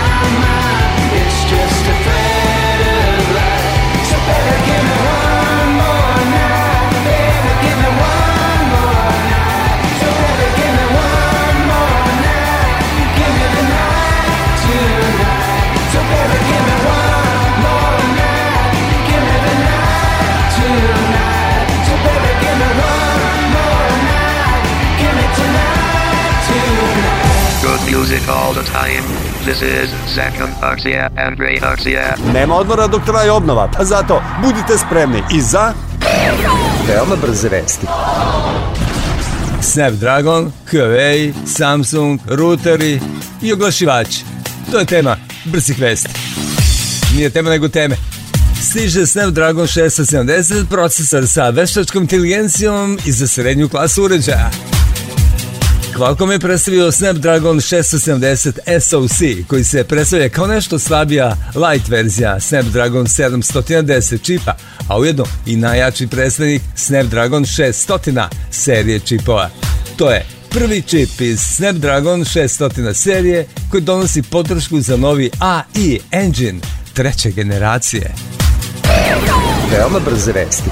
music all the time. This is Zakon Arxija and Ray Arxija. Nema odmora dok traje obnova, pa zato budite spremni i za... Veoma brze vesti. Snapdragon, Huawei, Samsung, ruteri i oglašivači. To je tema brzih vesti. Nije tema nego teme. Stiže Snapdragon šesto sedamdeset, procesor sa veštačkom inteligencijom i za srednju klasu uređaja. Qualcomm je predstavio Snapdragon šesto sedamdeset S O C, koji se predstavlja kao nešto slabija light verzija Snapdragon sedamsto deset čipa, a ujedno i najjači predstavnik Snapdragon šesto serije čipova. To je prvi čip iz Snapdragon šesto serije koji donosi podršku za novi A I engine treće generacije. Veoma brze vesti.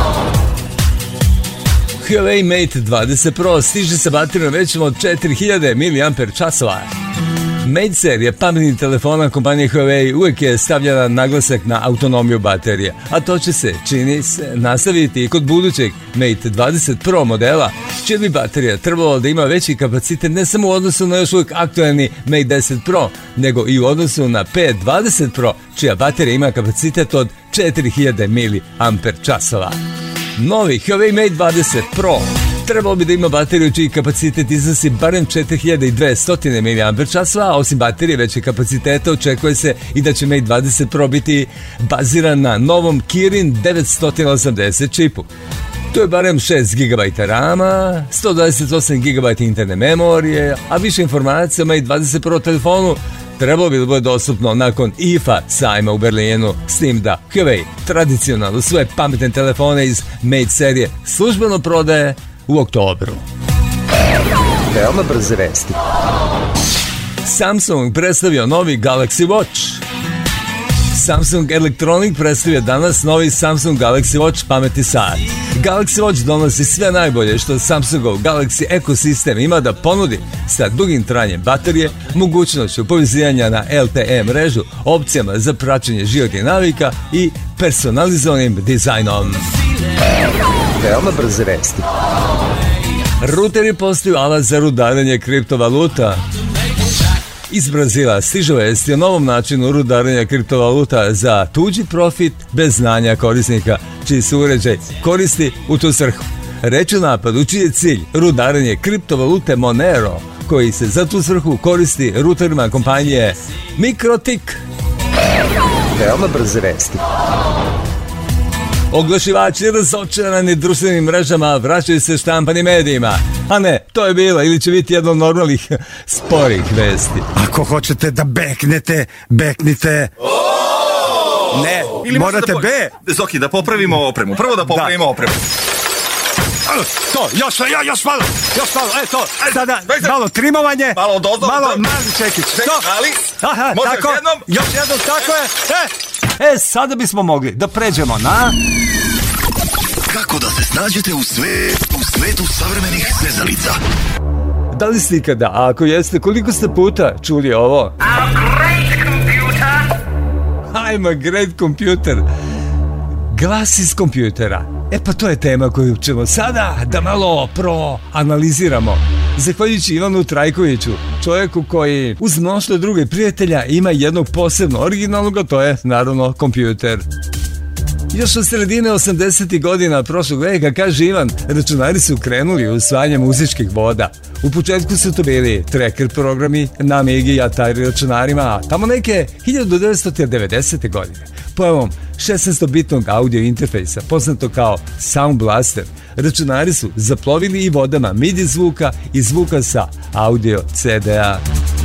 Huawei Mate dvadeset Pro stiže sa baterijom većom od četiri hiljade miliampera časova. Mate serija pametnih telefona kompanije Huawei uvijek je stavljala naglasak na autonomiju baterije, a to će se, čini se, nastaviti i kod budućeg Mate dvadeset Pro modela, čija bi baterija trebalo da ima veći kapacitet ne samo u odnosu na još uvijek aktualni Mate deset Pro, nego i u odnosu na P dvadeset Pro, čija baterija ima kapacitet od četiri hiljade miliampera časova. Novi Huawei Mate dvadeset Pro trebalo bi da ima bateriju čiji kapacitet iznosi barem četiri hiljade dvesta miliampera časova, a osim baterije veće kapaciteta očekuje se i da će Mate dvadeset Pro biti baziran na novom Kirin devetsto osamdeset čipu. To je barem šest gigabajta rama, sto dvadeset osam gigabajta interne memorije, a više informacija o Mate dvadeset Pro telefonu trebalo bi da bude dostupno nakon I F A sajma u Berlinu, s tim da Huawei tradicionalno svoje pametne telefone iz Mate serije službeno prodaje u oktobru. Veoma brze vesti. Samsung predstavio novi Galaxy Watch. Samsung Electronics predstavio danas novi Samsung Galaxy Watch pametni sat. Galaxy Watch donosi sve najbolje što Samsungov Galaxy ekosistem ima da ponudi, sa dugim trajanjem baterije, mogućnošću povezivanja na L T E mrežu, opcijama za praćenje životnih navika i personalizovanim dizajnom. Veoma brze vesti. Ruteri postaju alat za rudarenje kriptovaluta. Iz Brazila stiže vesti o novom načinu rudarenja kriptovaluta za tuđi profit bez znanja korisnika, čiji se uređaj koristi u tu svrhu. Reč je o napadu čiji je cilj rudarenje kriptovalute Monero, koji se za tu svrhu koristi ruterima kompanije Mikrotik. Veoma brze vesti. Oglašivači razočarani društvenim mrežama vraćaju se štampanim medijima. A ne, to je bilo ili će biti jedno od normalnih sporih vesti. Ako hoćete da beknete, beknite. Ne, ili morate da po... be. Zoki, da popravimo opremu. Prvo da popravimo da. opremu. To, još, ja, još malo, još malo, e to, sada malo trimovanje, malo dozdo, malo mali čekić, to, mali, aha, može tako, još jednom, još jednom, tako je, e, e, sada bismo mogli da pređemo na... Kako da se snađete u sve, u svetu savremenih sezalica? Da li ste ikada, a ako jeste, koliko ste puta čuli ovo? I'm a great computer. I'm a great computer. Glas iz kompjutera. E pa to je tema koju ćemo sada da malo proanaliziramo. Zahvaljujući Ivanu Trajkoviću, čovjeku koji uz mnoštvo druge prijatelja ima jednog posebno originalnog, a to je naravno kompjuter. Još od sredine osamdesetih godina prošlog veka, kaže Ivan, računari su krenuli u usvajanje muzičkih voda. U početku su to bili tracker programi na Amigi i Atari računarima, a tamo neke hiljadu devetsto devedesete godine pojavom šesnaestobitnog audio interfejsa, poznato kao Sound Blaster, računari su zaplovili i vodama midi zvuka i zvuka sa audio C D A.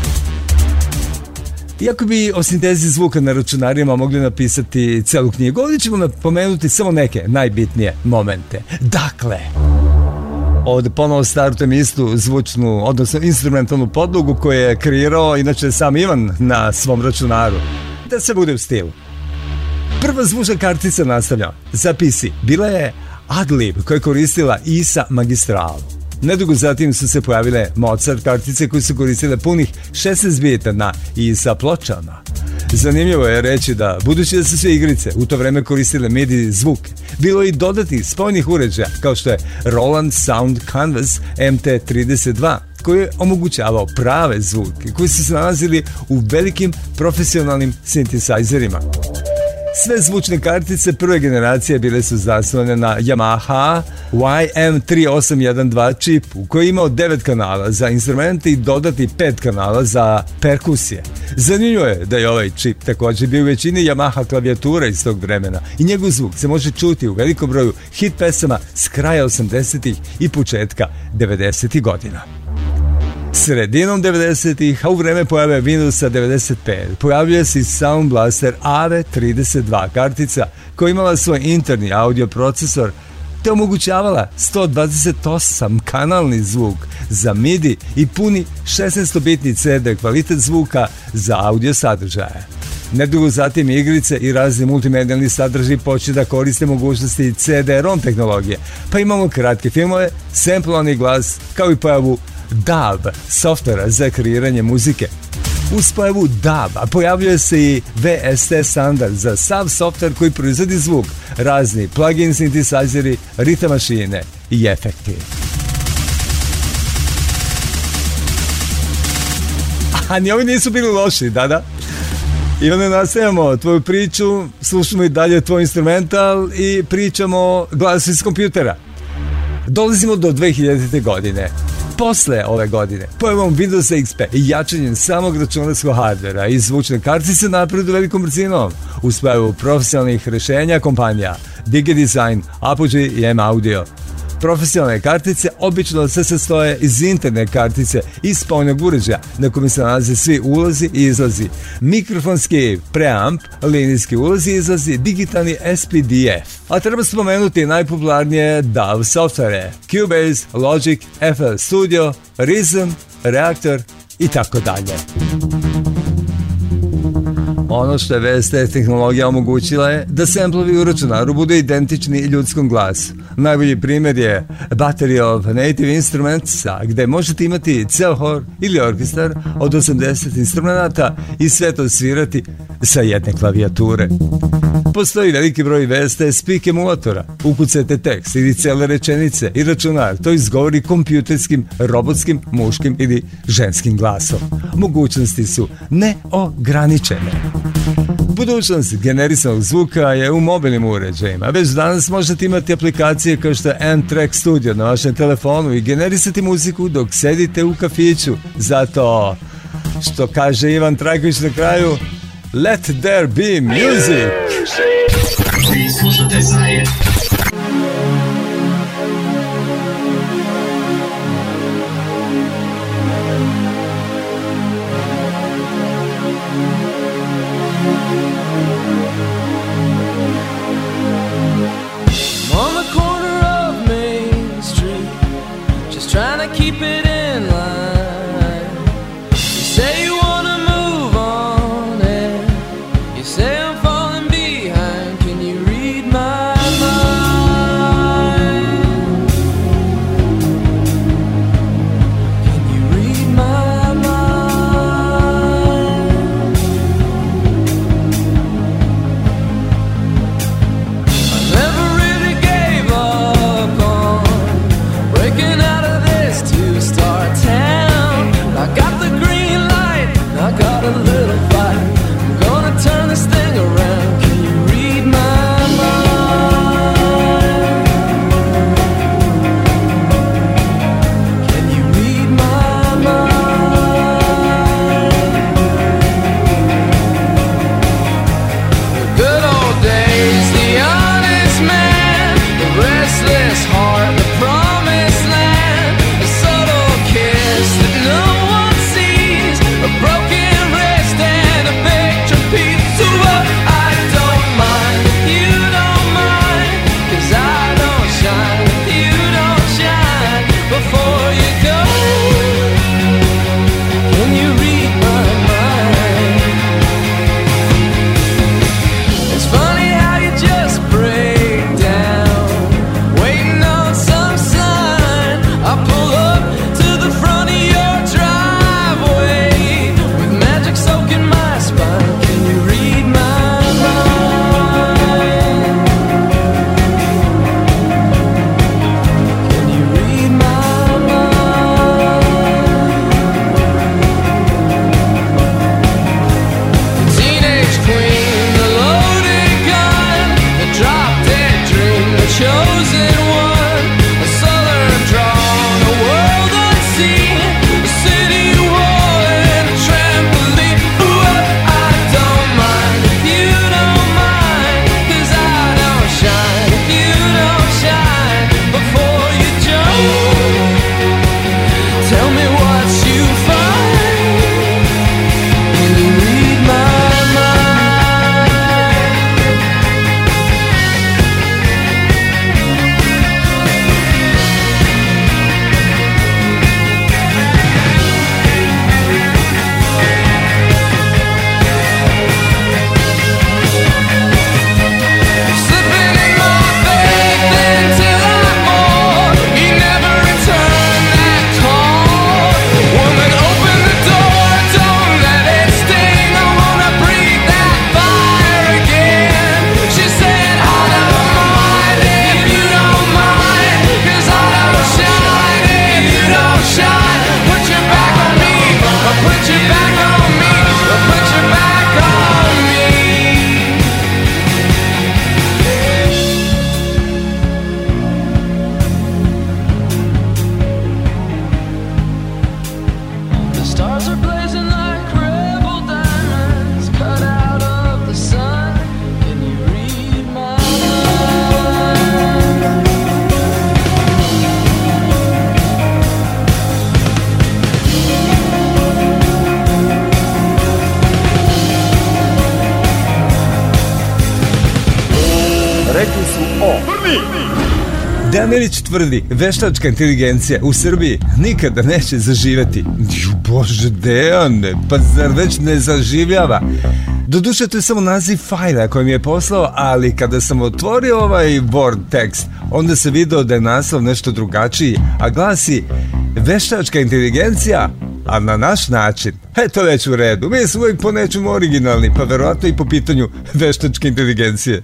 Iako bi o sintezi zvuka na računarima mogli napisati celu knjigu, ovdje ćemo napomenuti samo neke najbitnije momente. Dakle, ovdje ponovo startujem istu zvučnu, odnosno instrumentalnu podlogu koju je kreirao inače sam Ivan na svom računaru. Da se bude u stilu. Prva zvučna kartica nastavlja za P C bila je Adlib koja je koristila I S A magistralu. Nedugo zatim su se pojavile Mozart kartice koje su koristile punih šesnaest bita na I S A pločama. Zanimljivo je reći da, budući da su sve igrice u to vreme koristile midi zvuke, bilo i dodatnih spoljnih uređaja kao što je Roland Sound Canvas M T trideset dva koji je omogućavao prave zvuke koji su se nalazili u velikim profesionalnim sintisajzerima. Sve zvučne kartice prve generacije bile su zasnovane na Yamaha Y M tri osam jedan dva čipu koji je imao devet kanala za instrumente i dodati pet kanala za perkusije. Zanimljivo je da je ovaj čip također bio u većini Yamaha klavijatura iz tog vremena i njegov zvuk se može čuti u velikom broju hit pesama s kraja osamdesetih i početka devedesetih godina. Sredinom devedesetih, a u vreme pojave Windowsa devedeset pet, pojavljuje se i Sound Blaster A V trideset dva kartica koja je imala svoj interni audio procesor te omogućavala sto dvadeset osam kanalni zvuk za MIDI i puni šesnaestobitni C D kvalitet zvuka za audio sadržaje. Nedugo zatim igrice i razni multimedijalni sadržaji počeli da koriste mogućnosti C D ROM tehnologije, pa imamo kratke filmove, samplovani glas, kao i pojavu D A W softvera za kreiranje muzike. Uz pojavu D A W pojavljuje se i V S T standard za sav softver koji proizvodi zvuk, razni plugin sintisajzeri, ritam mašine i efekti. A ni ovi nisu bili loši, da da? I onda nastavljamo tvoju priču, slušamo i dalje tvoj instrumental i pričamo glas iz kompjutera. Dolazimo do dve hiljadite. godine. Posle ove godine, pojavom Windows X P i jačanjem samog računarskog hardvera i zvučne kartice napredu velikom brzinom, uz pojavu profesionalnih rešenja kompanija DigiDesign, Apogee i M-Audio. Profesionalne kartice obično se sastoje iz interne kartice i spoljnog uređaja na kojem se nalaze svi ulazi i izlazi, mikrofonski preamp, linijski ulazi i izlazi, digitalni S P D F. A treba spomenuti najpopularnije D A W softvere, Cubase, Logic, F L Studio, Reason, Reaktor i tako dalje. Ono što je V S T tehnologija omogućila je da samplovi u računaru budu identični ljudskom glasu. Najbolji primjer je Battery of Native Instruments, gde možete imati ceo hor ili orkestar od osamdeset instrumenta i sve to svirati sa jedne klavijature. Postoji veliki broj V S T speak emulatora. Ukucajte tekst ili cele rečenice i računar to izgovori kompjuterskim, robotskim, muškim ili ženskim glasom. Mogućnosti su neograničene. Budućnost generisanog zvuka je u mobilnim uređajima. Već danas možete imati aplikacije kao što je N-Track Studio na vašem telefonu i generisati muziku dok sedite u kafiću. Zato, što kaže Ivan Trajković na kraju, let there be music! Vi slušate Zajet. Keep it in line. You say you wanna move on, and you say I'm falling behind. Can you read my mind? Can you read my mind? I never really gave up on breaking out of this to start Dejan Ilić tvrdi, veštačka inteligencija u Srbiji nikada neće zaživeti. Ju bože, Dejane, pa zar već ne zaživljava? Doduše, to je samo naziv fajla koji mi je poslao, ali kada sam otvorio ovaj Word tekst, onda se video da je naslov nešto drugačiji, a glasi veštačka inteligencija, a na naš način. Eto već u redu, mi smo uvijek po nečemu originalni, pa verovatno i po pitanju veštačke inteligencije.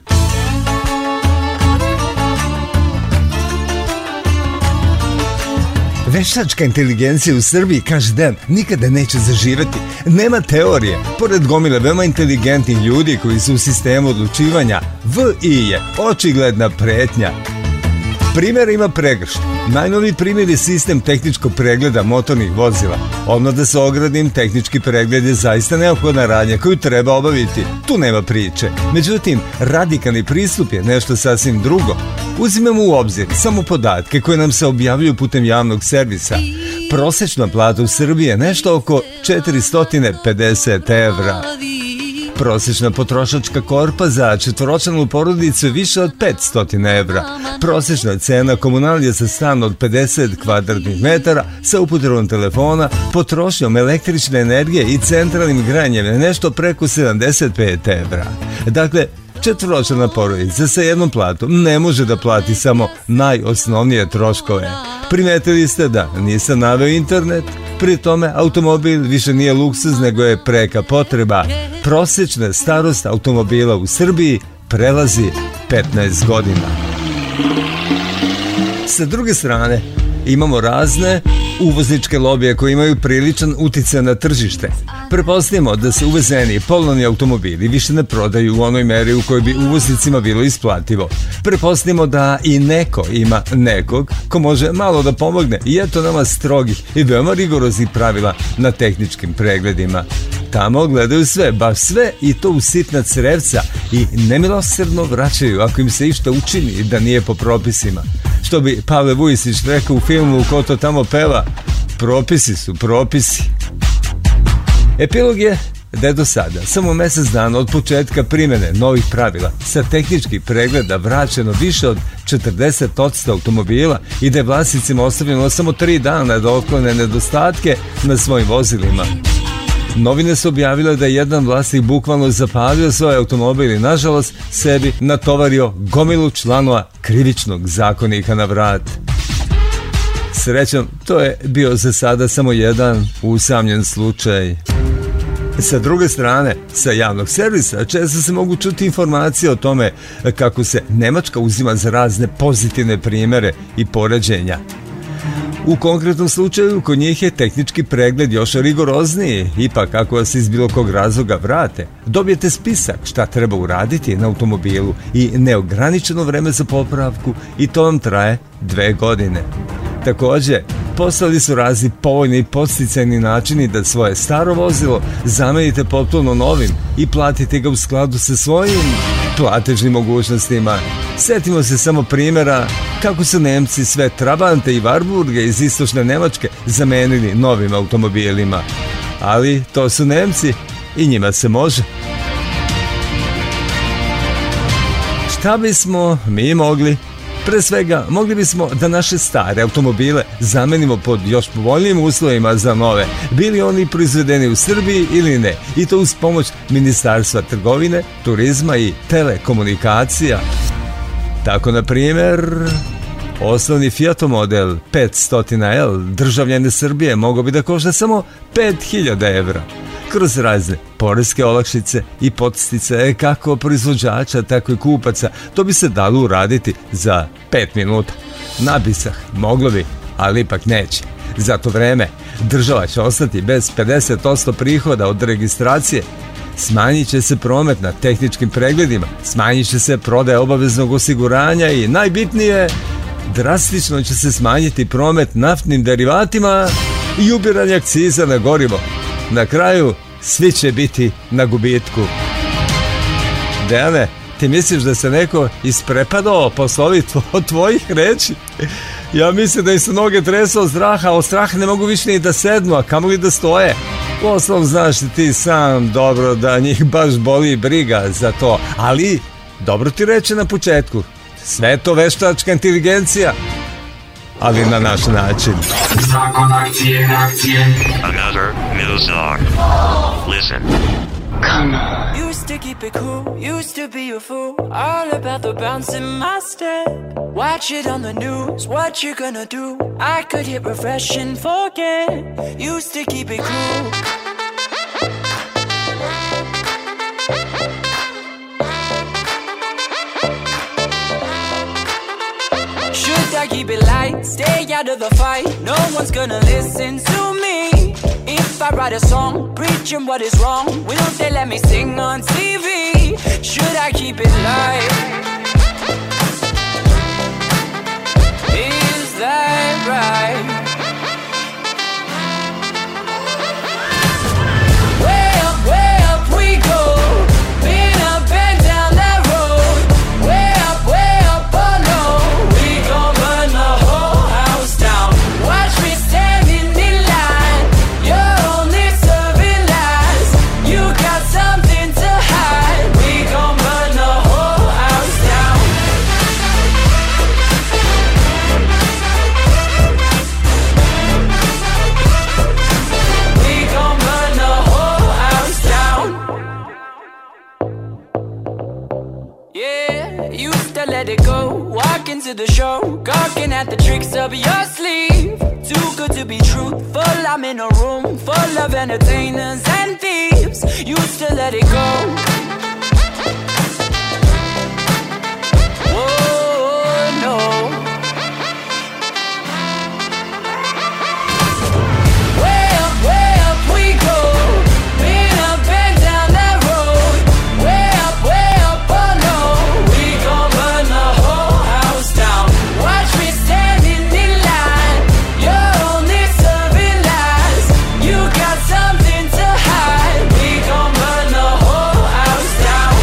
Veštačka inteligencija u Srbiji, kaže Dejan, nikada neće zaživeti. Nema teorije. Pored gomile veoma inteligentnih ljudi koji su u sistemu odlučivanja, V I je očigledna pretnja. Primjer ima pregršt. Najnoviji primjer je sistem tehničkog pregleda motornih vozila. Odmah da se ogradim, tehnički pregled je zaista neophodna radnja koju treba obaviti. Tu nema priče. Međutim, radikalni pristup je nešto sasvim drugo. Uzimamo u obzir samo podatke koje nam se objavljuju putem javnog servisa. Prosječna plata u Srbiji je nešto oko četiristo pedeset evra. Prosječna potrošačka korpa za četvoročlanu porodicu je više od petsto evra. Prosječna cena komunalije za stan od pedeset kvadratnih metara sa upotrebom telefona, potrošnjom električne energije i centralnim grejanjem je nešto preko sedamdeset pet evra. Dakle, četvoročlana porodica sa jednom platom ne može da plati samo najosnovnije troškove. Primetili ste da nisam naveo internet, pri tome automobil više nije luksuz nego je preka potreba. Prosječna starost automobila u Srbiji prelazi petnaest godina. Sa druge strane, imamo razne uvozničke lobije koji imaju priličan uticaj na tržište. Pretpostavimo da se uvezeni polovni automobili više ne prodaju u onoj meri u kojoj bi uvoznicima bilo isplativo. Pretpostavimo da i neko ima nekog ko može malo da pomogne i eto nama strogih i veoma rigoroznih pravila na tehničkim pregledima. Tamo gledaju sve, baš sve i to u sitna crevca i nemilosrdno vraćaju ako im se išta učini da nije po propisima. Što bi Pavle Vujisić rekao u filmu Ko to tamo peva, propisi su propisi. Epilog je da je do sada, samo mjesec dana od početka primjene novih pravila, sa tehničkih pregleda vraćeno više od četrdeset posto automobila i da je vlasnicima ostavljeno samo tri dana da otklone nedostatke na svojim vozilima. Novine su objavile da je jedan vlasnik bukvalno zapalio svoj automobil i nažalost sebi natovario gomilu članova krivičnog zakonika na vrat. Srećom, to je bio za sada samo jedan usamljen slučaj. Sa druge strane, sa javnog servisa često se mogu čuti informacije o tome kako se Nemačka uzima za razne pozitivne primjere i poređenja. U konkretnom slučaju, kod njih je tehnički pregled još rigorozniji. Ipak, ako vas iz bilo kog razloga vrate, dobijete spisak šta treba uraditi na automobilu i neograničeno vreme za popravku i to vam traje dve godine. Također, postali su razni povoljni i podsticajni načini da svoje staro vozilo zamenite potpuno novim i platite ga u skladu sa svojim platežnim mogućnostima. Sjetimo se samo primjera kako su Nemci sve Trabante i Warburge iz istočne Nemačke zamenili novim automobilima. Ali to su Nemci i njima se može. Šta bismo mi mogli? Pre svega, mogli bismo da naše stare automobile zamenimo pod još povoljnijim uslovima za nove, bili oni proizvedeni u Srbiji ili ne, i to uz pomoć Ministarstva trgovine, turizma i telekomunikacija. Tako, na primjer, osnovni Fiat model petsto L državljane Srbije mogao bi da košta samo pet hiljada evra. Kroz razne poreske olakšice i podsticaje kako proizvođača, tako i kupaca, to bi se dalo uraditi za pet minuta. Na bisah, moglo bi, ali ipak neće. Za to vreme država će ostati bez pedeset posto prihoda od registracije. Smanjit će se promet na tehničkim pregledima, smanjit će se prodaja obaveznog osiguranja i najbitnije, drastično će se smanjiti promet naftnim derivatima i ubiranje akciza na gorivo. Na kraju, svi će biti na gubitku. Dejane, ti misliš da se neko isprepadao posle ovih tvo- tvojih reči? Ja mislim da im se noge tresu od straha, od straha ne mogu više ni da sednu, a kamoli da stoje. Uostalom, znaš ti sam dobro da njih baš boli briga za to, ali dobro ti reče na početku. Sve to veštačka inteligencija, ali na naš način. Zakon akcije, akcije. Another new song. Listen. Come on. Used to keep it cool, used to be a fool, all about the bounce in my step. Watch it on the news, what you gonna do? I could hit refresh and forget. Used to keep it cool. Should I keep it light, stay out of the fight? No one's gonna listen to me. If I write a song, preaching what is wrong, will they let me sing on T V? Should I keep it light? Is that right? Way up, way up we go. Been up and down that road. Way up, way up, oh no. We gon' burn the whole house down. Watch me standing in line. You're only serving lies. You got something to hide. We gon' burn the whole house down. We gon' burn the whole house down. Yeah, used to let it go. Walk into the show, gawking at the tricks up your sleeve. Too good to be truthful. I'm in a room full of entertainers and thieves. Used to let it go. Oh no. Way up, way up we go. Been up and down that road. Way up, way up, oh no. We gon' burn the whole house down. Watch me standing in line. You're only serving lies. You got something to hide. We gon' burn the whole house down.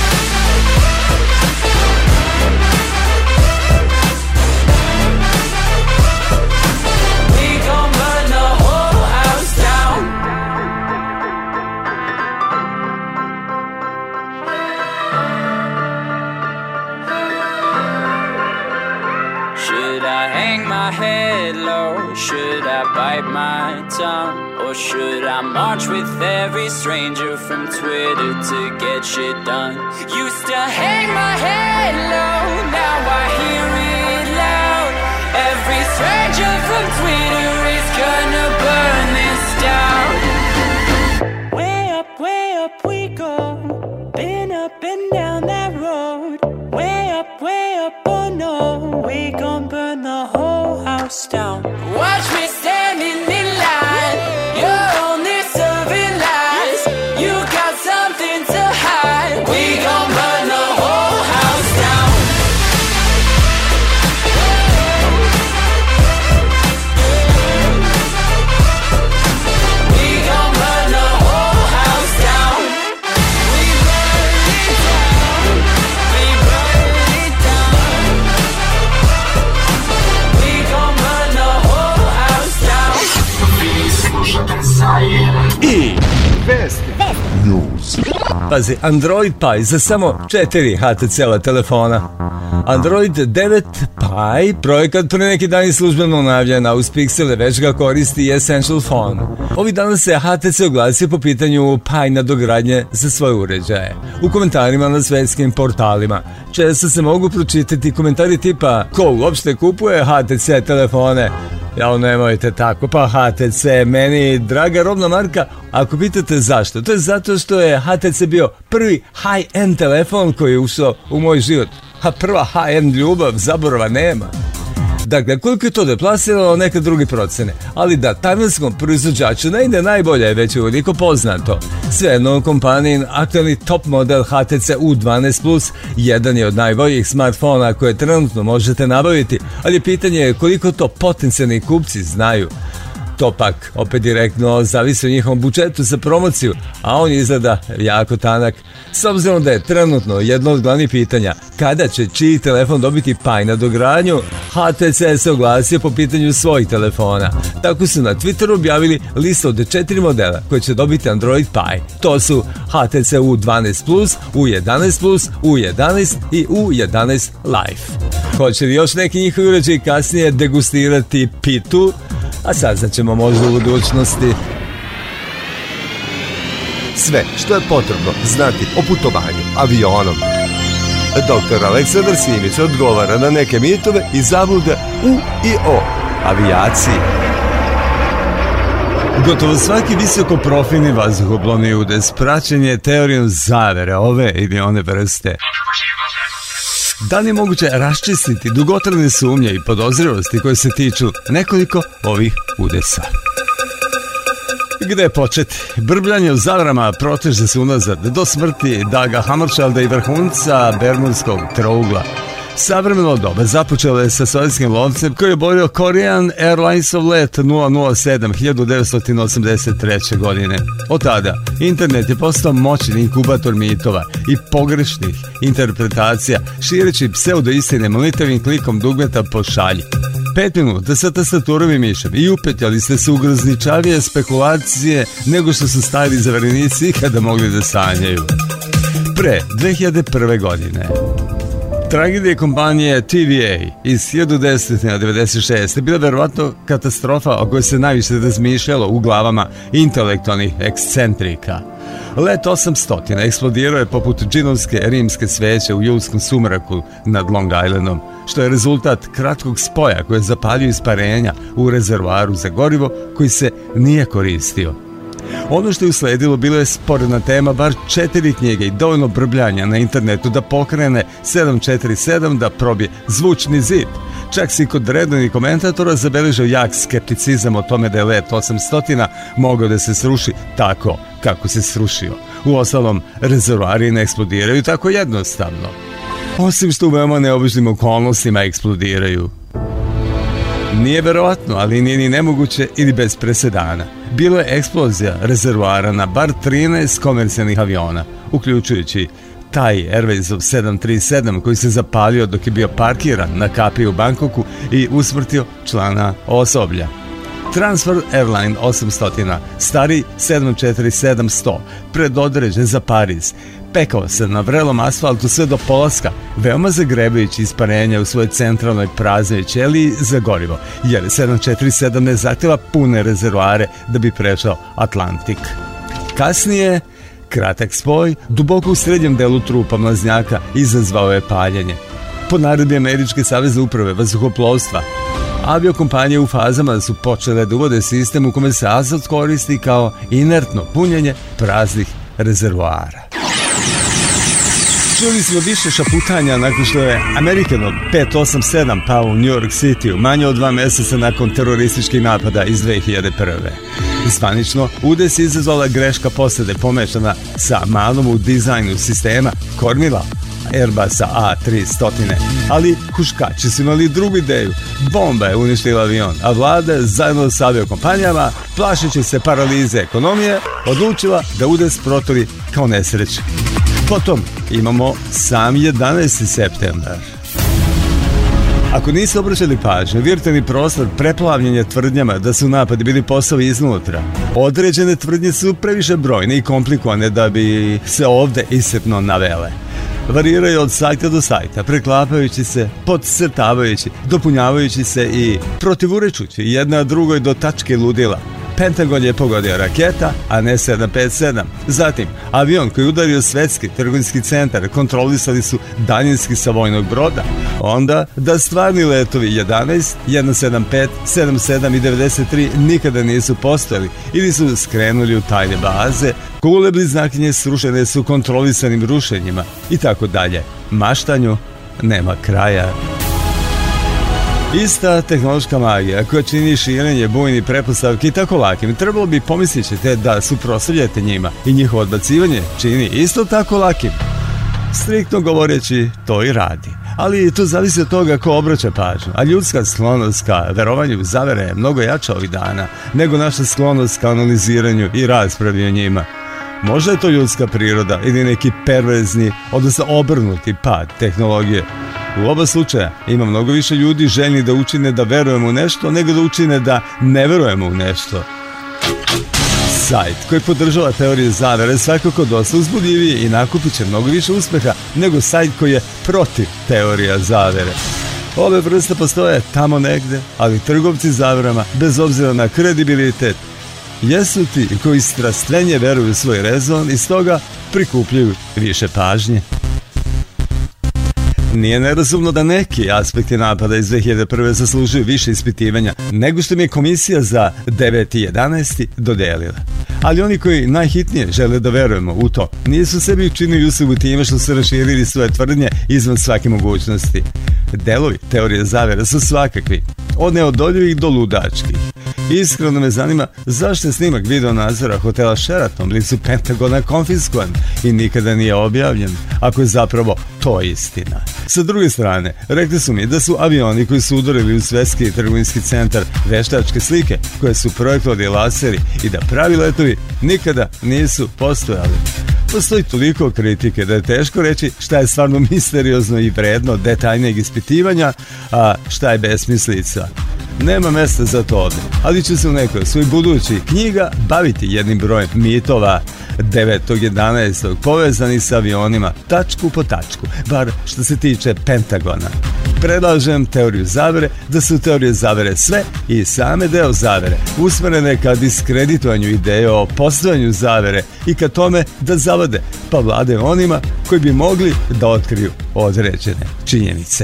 We gon' burn the whole house down. Should I hang my head low? Should I bite my tongue? Or should I march with every stranger from Twitter to get shit done? Used to hang my head low, now I hear it loud. Every stranger from Twitter is gonna burn this down. Way up, way up we go. Been up and down that road. Way up, way up, oh no. We gon' burn the whole house down. Watch me standing in line. You're only serving lies. You got something to hide. We gon' burn the whole house down. We gon' burn the whole house down. We burn it down. We burn it down. We gon' burn the whole house down. Vi slušate Zaire. I Vesti News. Pazi, Android Pie za samo četiri H T C-eva telefona. Android devet Pie, projekat pre neki dan je službeno najavljen, a uz Pixele već ga koristi i Essential Phone. Ovih dana se H T C oglasio po pitanju Pie nadogradnje za svoje uređaje. U komentarima na svetskim portalima često se mogu pročitati komentari tipa: ko uopšte kupuje H T C telefone? Jao, nemojte tako, pa H T C meni draga robna marka. Ako pitate zašto, to je zato što je H T C bio prvi high-end telefon koji je ušao u moj život. A prva high-end ljubav zaborava nema. Dakle, koliko je to deplasiralo, neka drugi procene. Ali da tajvanskom proizvođaču ne ide najbolje je već uveliko poznato. Svejedno, kompanijin aktualni top model H T C U dvanaest plus jedan je od najboljih smartfona koje trenutno možete nabaviti, ali pitanje je koliko to potencijalni kupci znaju. To pak opet direktno zavisi o njihovom budžetu za promociju, a on izgleda jako tanak. S obzirom da je trenutno jedno od glavnih pitanja kada će čiji telefon dobiti Pi na dogradnju, H T C se oglasio po pitanju svojih telefona. Tako su na Twitteru objavili listu od četiri modela koji će dobiti Android Pi. To su H T C U dvanaest plus, U jedanaest plus, U jedanaest i U jedanaest Life. Hoće li još neki njihovi uređaji kasnije degustirati Pitu? A saznat ćemo možda u budućnosti. Sve što je potrebno znati o putovanju avionom. Doktor Aleksandar Simić odgovara na neke mitove i zablude u i o avijaciji. Gotovo svaki visokoprofilni vazduhoplovni udes praćen je teorijom zavere ove ili one vrste. Da li je moguće raščistiti dugotrajne sumnje i podozrivosti koje se tiču nekoliko ovih udesa? Gde početi? Brbljanje u zavrama proteže se unazad do smrti Daga Hammarskjölda i vrhunca Bermudskog trougla. Savremeno doba započelo je sa sovjetskim lovcem koji je borio Korean Airlinesov let nula nula sedam hiljadu devetsto osamdeset treće. godine. Od tada internet je postao moćni inkubator mitova i pogrešnih interpretacija, šireći pseudoistine molitavim klikom dugmeta po šalji. Pet minuta sa tastaturom i mišem i upetljali ste se u grozničavije spekulacije nego što su stajali zaverenici ikada mogli da sanjaju. Pre dve hiljade prve. godine tragedija kompanije T V A iz hiljadu devetsto devedeset šeste. bila verovatno katastrofa o kojoj se najviše razmišljalo u glavama intelektualnih ekscentrika. Let osamsto eksplodirao je poput džinovske rimske sveće u julskom sumraku nad Long Islandom, što je rezultat kratkog spoja koje je zapalio isparenja u rezervoaru za gorivo koji se nije koristio. Ono što je usledilo bilo je sporedna tema bar četiri knjige i dovoljno brbljanja na internetu da pokrene sedam četiri sedam da probije zvučni zid. Čak si kod redovnih komentatora zabeležao jak skepticizam o tome da je let osamsto mogao da se sruši tako kako se srušio. Uostalom, rezervoari ne eksplodiraju tako jednostavno. Osim što u veoma neobičnim okolnostima eksplodiraju. Nije verovatno, ali nije ni nemoguće ili bez presedana. Bilo je eksplozija rezervoara na bar trinaest komercijalnih aviona, uključujući Thai Airwaysov sedam tri sedam koji se zapalio dok je bio parkiran na kapi u Bangkoku i usmrtio člana osoblja. Transfer Airline osamsto, stari sedam četiri sedam sto, predodređen za Pariz, pekao se na vrelom asfaltu sve do polaska, veoma zagrebajući isparenja u svojoj centralnoj praznoj ćeliji za gorivo, jer sedam četiri sedam ne zahtjeva pune rezervoare da bi prešao Atlantik. Kasnije, kratak spoj, duboko u srednjem delu trupa mlaznjaka izazvao je paljenje. Po naredbi Američke savezne uprave vazduhoplovstva, aviokompanije u fazama su počele da uvode sistem u kome se azot koristi kao inertno punjenje praznih rezervoara. Čuli smo više šaputanja nakon što je Amerikanov pet osam sedam pao u New York City manje od dva mjeseca nakon terorističkih napada iz dve hiljade prve. Zvanično, udes je izazvala greška posade pomešana sa manom u dizajnu sistema kormila Airbusa A tristo, ali huškači su imali drugu ideju. Bomba je uništila avion, a vlada zajedno s aviokompanijama, plašeći se paralize ekonomije, odlučila da udes protori kao nesreće. Potom imamo sam jedanaesti septembar. Ako niste obraćali pažnju, virtualni prostor preplavljen je tvrdnjama da su napadi bili posao iznutra. Određene tvrdnje su previše brojne i komplikovane da bi se ovde iscrpno navele. Variraju od sajta do sajta, preklapajući se, podcrtavajući, dopunjavajući se i protivurečući jedna drugoj do tačke ludila. Pentagon je pogodio raketa, a ne sedam pet sedam. Zatim, avion koji udario svetski trgovinski centar kontrolisali su daljinski sa vojnog broda. Onda, da stvarni letovi jedanaest, jedan sedam pet, sedam sedam i devedeset tri nikada nisu postojali ili su skrenuli u tajne baze, kule bliznakinje srušene su kontrolisanim rušenjima i tako dalje. Maštanju nema kraja. Ista tehnološka magija koja čini širenje bujnih pretpostavki tako lakim, trebalo bi pomislit ćete da suprotstavljate njima i njihovo odbacivanje čini isto tako lakim. Striktno govoreći, to i radi. Ali to zavisi od toga ko obraća pažnju. A ljudska sklonost ka verovanju u zavere je mnogo jača ovih dana nego naša sklonost ka analiziranju i raspravi o njima. Možda je to ljudska priroda ili neki perverzni, odnosno obrnuti pad tehnologije. U oba slučaja ima mnogo više ljudi željni da učine da verujemo u nešto nego da učine da ne verujemo u nešto. Sajt koji podržava teorije zavere svakako dosta uzbudljiviji i nakupit će mnogo više uspeha nego sajt koji je protiv teorija zavere. Ove vrste postoje tamo negde, ali trgovci zaverama, bez obzira na kredibilitet, jesu ti koji strastvenije veruju u svoj rezon i stoga prikupljaju više pažnje. Nije nerazumno da neki aspekti napada iz dve hiljade prve zaslužuju više ispitivanja nego što mi je komisija za deveti jedanaesti dodelila. Ali oni koji najhitnije žele da verujemo u to, nisu sebi učinili uslugu time što su raširili svoje tvrdnje izvan svake mogućnosti. Delovi teorije zavere su svakakvi, od neodoljivih do ludačkih. Iskreno me zanima zašto je snimak video nadzora hotela Sheraton blizu Pentagona konfiskovan i nikada nije objavljen, ako je zapravo to istina. Sa druge strane, rekli su mi da su avioni koji su udarili u svetski trgovinski centar veštačke slike koje su projektovali laseri i da pravi letovi nikada nisu postojali. Postoji toliko kritike da je teško reći šta je stvarno misteriozno i vredno detaljnijeg ispitivanja, a šta je besmislica. Nema mesta za to ovdje, ali ću se u nekoj svoj budućih knjiga baviti jednim brojem mitova devetog jedanaestog povezanih sa avionima tačku po tačku, bar što se tiče Pentagona. Predlažem teoriju zavere da su teorije zavere sve i same deo zavere, usmerene ka diskreditovanju ideje o postojanju zavere i ka tome da zavade pa vlade onima koji bi mogli da otkriju određene činjenice.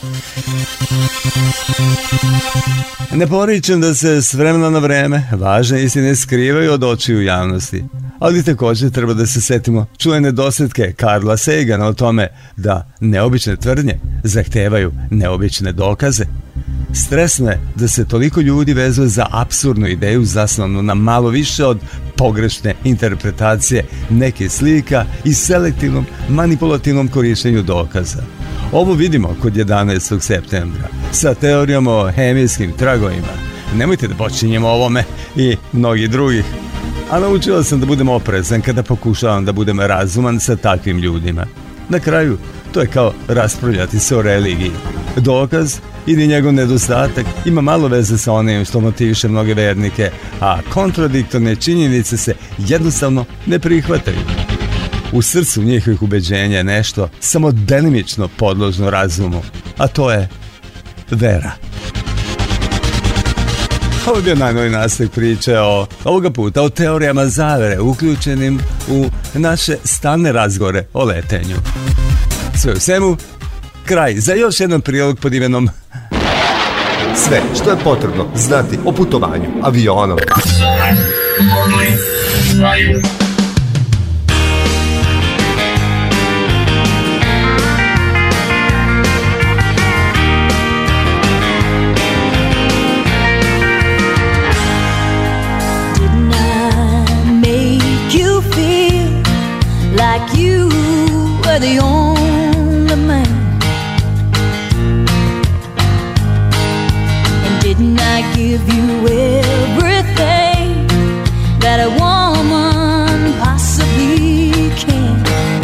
Ne poričem da se s vremena na vreme važne istine skrivaju od očiju javnosti, ali također treba da se setimo čuvene dosjetke Carla Sagana o tome da neobične tvrdnje zahtevaju neobične dokaze. Stresno je da se toliko ljudi vezuje za apsurdnu ideju zasnovanu na malo više od pogrešne interpretacije nekih slika i selektivnom manipulativnom korištenju dokaza. Ovo vidimo kod jedanaestog septembra sa teorijom o hemijskim tragovima. Nemojte da počinjemo ovome i mnogi drugih. A naučila sam da budem oprezan kada pokušavam da budem razuman sa takvim ljudima. Na kraju, to je kao raspravljati se o religiji. Dokaz ili njegov nedostatak ima malo veze sa onim što motiviše mnoge vernike, a kontradiktorne činjenice se jednostavno ne prihvataju. U srcu njihovih ubeđenja je nešto samo delimično podložno razumu, a to je vera. Ovo je bio najnoviji nastavak priče o, ovoga puta o teorijama zavere uključenim u naše stalne razgovore o letenju. Sve u svemu, kraj za još jedan prilog pod imenom Sve što je potrebno znati o putovanju avionom. Like you were the only man, and didn't I give you everything that a woman possibly can?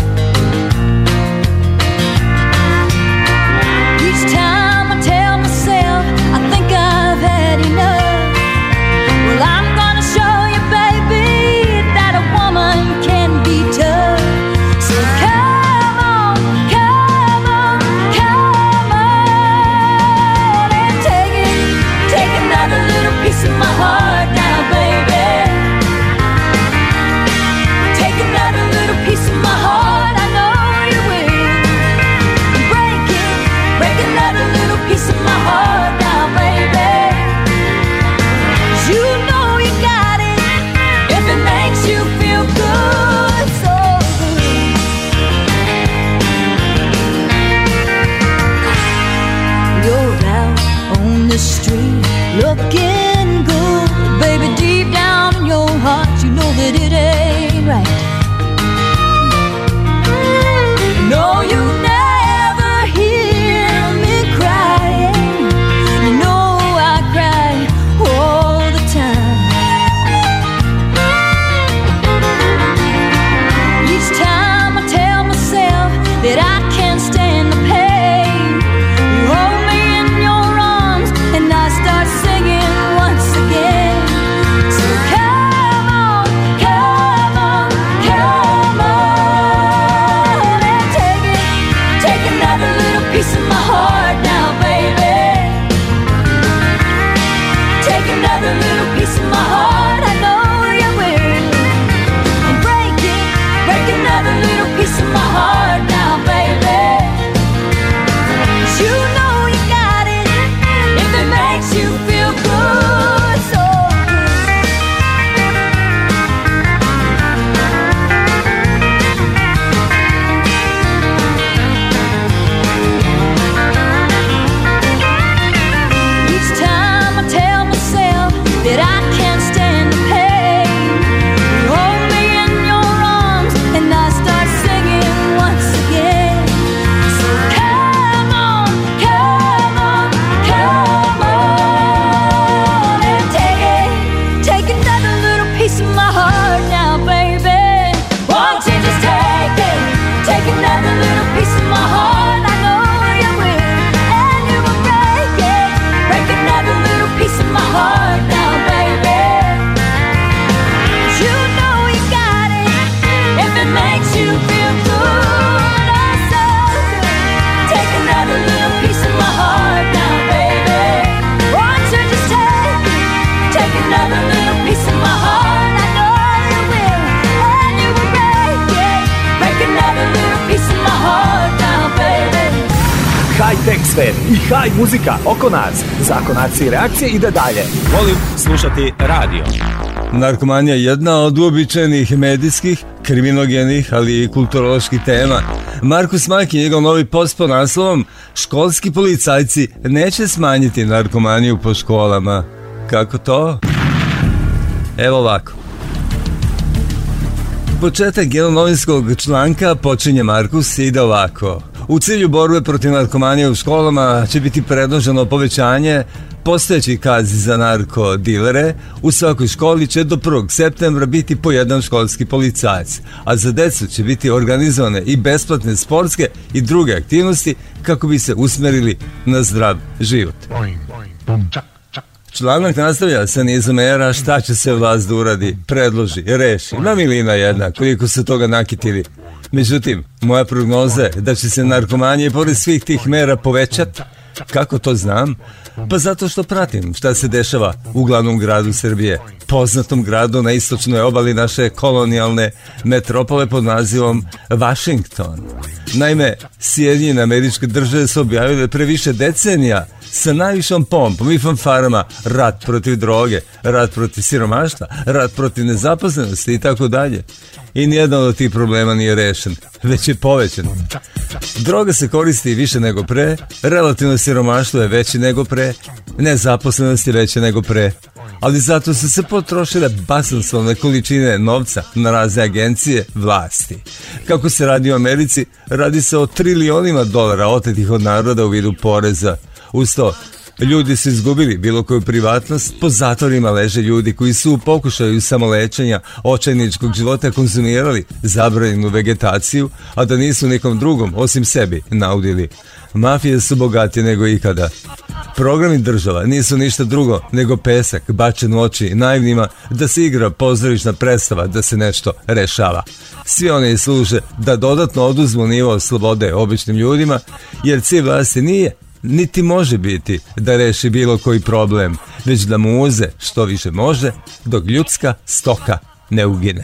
Each time I tell myself I think I've had enough, well I'm gonna show you baby that a woman can be tough. So come on svet i high muzika oko nas. Zakon akcije i reakcije ide dalje. Volim slušati radio. Narkomanija je jedna od uobičajenih medijskih, kriminogenih, ali i kulturoloških tema. Markus Maki i njegov novi post po naslovom "Školski policajci neće smanjiti narkomaniju po školama". Kako to? Evo ovako. Početak jednog novinskog članka počinje Markus i ide ovako. U cilju borbe protiv narkomanije u školama će biti predloženo povećanje postojećih kazni za narkodilere. U svakoj školi će do prvog septembra biti po jedan školski policajac, a za decu će biti organizovane i besplatne sportske i druge aktivnosti kako bi se usmerili na zdrav život. Članak nastavlja sa nizom mera šta će se vlast da uradi, predloži, reši. Na milina jedna, koliko se toga nakitili. Međutim, moja prognoza je da će se narkomanija pored svih tih mera povećati. Kako to znam? Pa zato što pratim šta se dešava u glavnom gradu Srbije, poznatom gradu na istočnoj obali naše kolonijalne metropole pod nazivom Washington. Naime, Sjedinjene Američke Države su objavile pre više decenija sa najvišom pompom i fanfarama rat protiv droge, rat protiv siromaštva, rat protiv nezaposlenosti i tako dalje. I nijedan od tih problema nije rešen, već je povećan. Droga se koristi više nego pre, relativno siromaštvo je veće nego pre, nezaposlenost je veća nego pre, ali zato su se potrošile basnoslovne količine novca na razne agencije vlasti. Kako se radi u Americi, radi se o trilionima dolara otetih od naroda u vidu poreza. Uz to, ljudi su izgubili bilo koju privatnost, po zatvorima leže ljudi koji su u pokušaju samolečenja očajničkog života konzumirali zabranjenu vegetaciju, a da nisu nikom drugom osim sebi naudili. Mafije su bogatije nego ikada. Programi država nisu ništa drugo nego pesak bačen u oči naivnima da se igra pozorišna predstava da se nešto rešava. Svi oni služe da dodatno oduzmu nivo slobode običnim ljudima, jer cilj vlasti nije niti može biti da reši bilo koji problem, već da mu uze što više može, dok ljudska stoka ne ugine.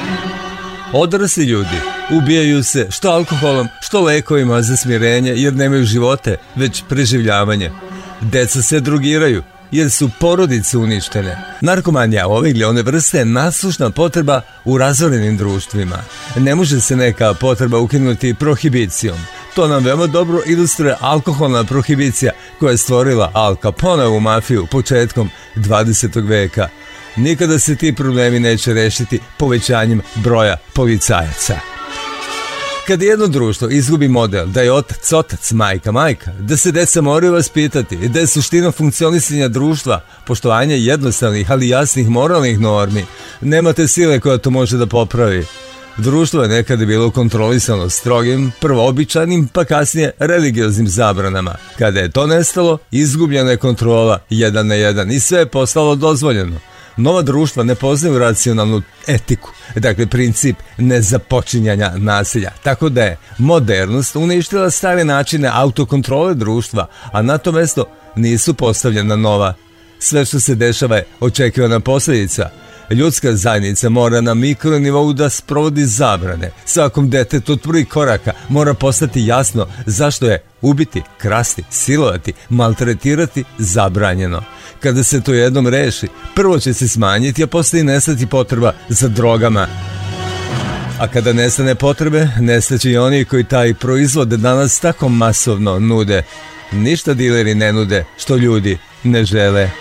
Odrasli ljudi ubijaju se što alkoholom, što lekovima za smirenje, jer nemaju živote, već preživljavanje. Deca se drogiraju, jer su porodice uništene. Narkomanija ove ili one vrste je nasušna potreba u razorenim društvima. Ne može se neka potreba ukinuti prohibicijom. To nam veoma dobro ilustruje alkoholna prohibicija koja je stvorila Al Caponeovu mafiju početkom dvadesetog veka. Nikada se ti problemi neće rešiti povećanjem broja policajaca. Kada jedno društvo izgubi model da je otac otac, majka majka, da se deca moraju vaspitati, da je suština funkcionisanja društva poštovanje jednostavnih ali jasnih moralnih normi, nemate sile koja to može da popravi. Društvo je nekada bilo kontrolisano strogim, prvo običajnim, pa kasnije religioznim zabranama. Kada je to nestalo, izgubljena je kontrola jedan na jedan i sve je postalo dozvoljeno. Nova društva ne poznaju racionalnu etiku, dakle princip nezapočinjanja nasilja, tako da je modernost uništila stare načine autokontrole društva, a na to mesto nisu postavljena nova. Sve što se dešava je očekivana posljedica. Ljudska zajednica mora na mikronivou da sprovodi zabrane. Svakom detetu od prvih koraka mora postati jasno zašto je ubiti, krasti, silovati, maltretirati zabranjeno. Kada se to jednom reši, prvo će se smanjiti, a posle i nestati potreba za drogama. A kada nestane potrebe, nestaće i oni koji taj proizvod danas tako masovno nude. Ništa dileri ne nude što ljudi ne žele.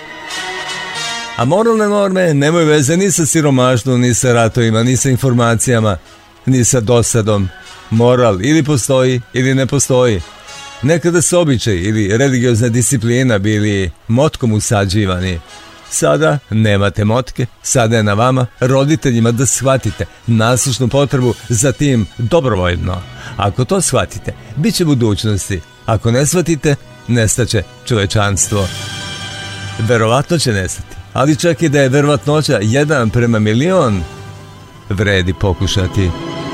A moralne norme nemaju veze ni sa siromaštvom, ni sa ratovima, ni sa informacijama, ni sa dosadom. Moral ili postoji ili ne postoji. Nekada su običaj ili religiozna disciplina bili motkom usađivani. Sada nemate motke, sada je na vama, roditeljima, da shvatite nasušnu potrebu za tim dobrovoljno. Ako to shvatite, bit će budućnosti. Ako ne shvatite, nestaće čovečanstvo. Verovatno će nestati, ali čak i da je verovatnoća jedan prema milion, vredi pokušati.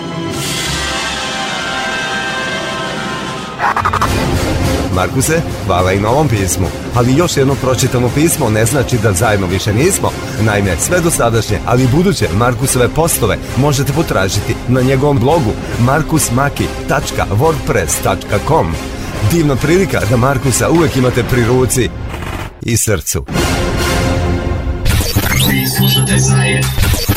Markuse, hvala i na ovom pismu, ali još jedno pročitano pismo ne znači da zajedno više nismo. Naime, sve dosadašnje, ali i buduće Markusove postove možete potražiti na njegovom blogu markus maki tačka wordpress tačka com. Divna prilika da Markusa uvek imate pri ruci i srcu. Vi slušate Zajet.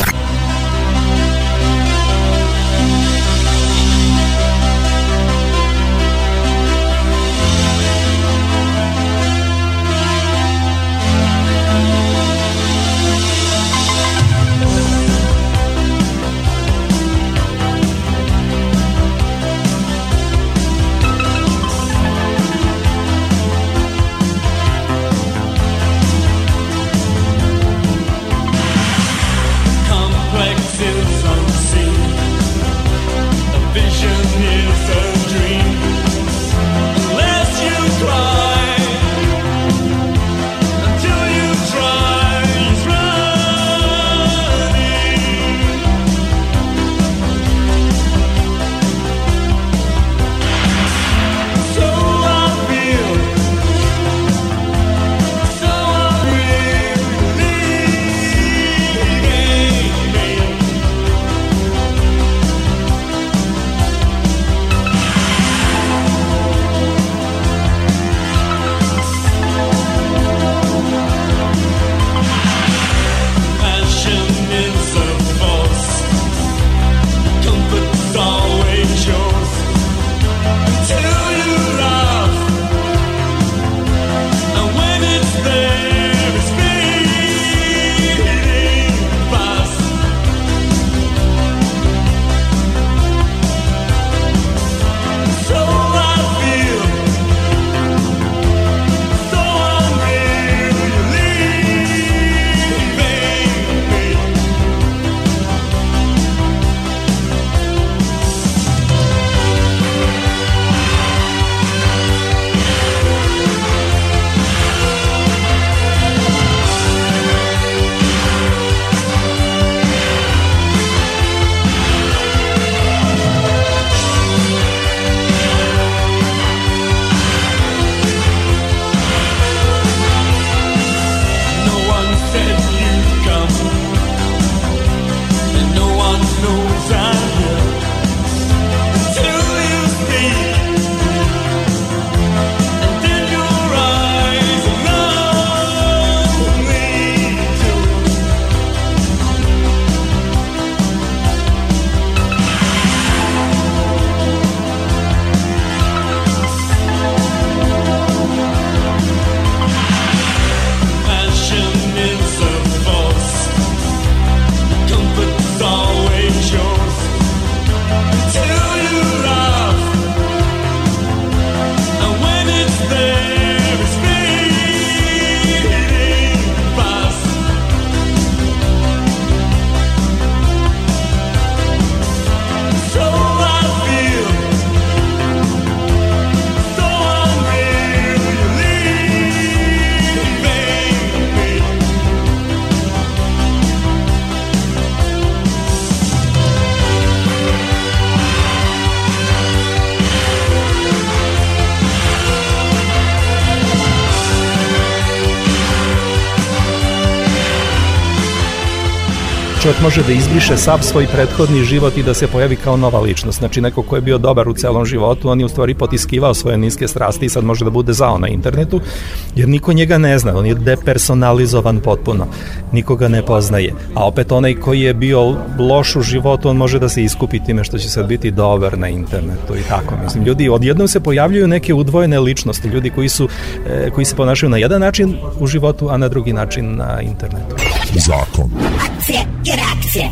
čovjek može da izbriše sav svoj prethodni život i da se pojavi kao nova ličnost. Znači neko ko je bio dobar u celom životu, on je u stvari potiskivao svoje niske strasti i sad može da bude zao na internetu, jer niko njega ne zna, on je depersonalizovan potpuno, niko ga ne poznaje. A opet onaj koji je bio loš u životu, on može da se iskupi time što će sad biti dobar na internetu i tako. Mislim, ljudi odjednom se pojavljuju neke udvojene ličnosti, ljudi koji su e, koji se ponašaju na jedan način u životu, a na drugi način na internetu. Zakon. Akcije i reakcije.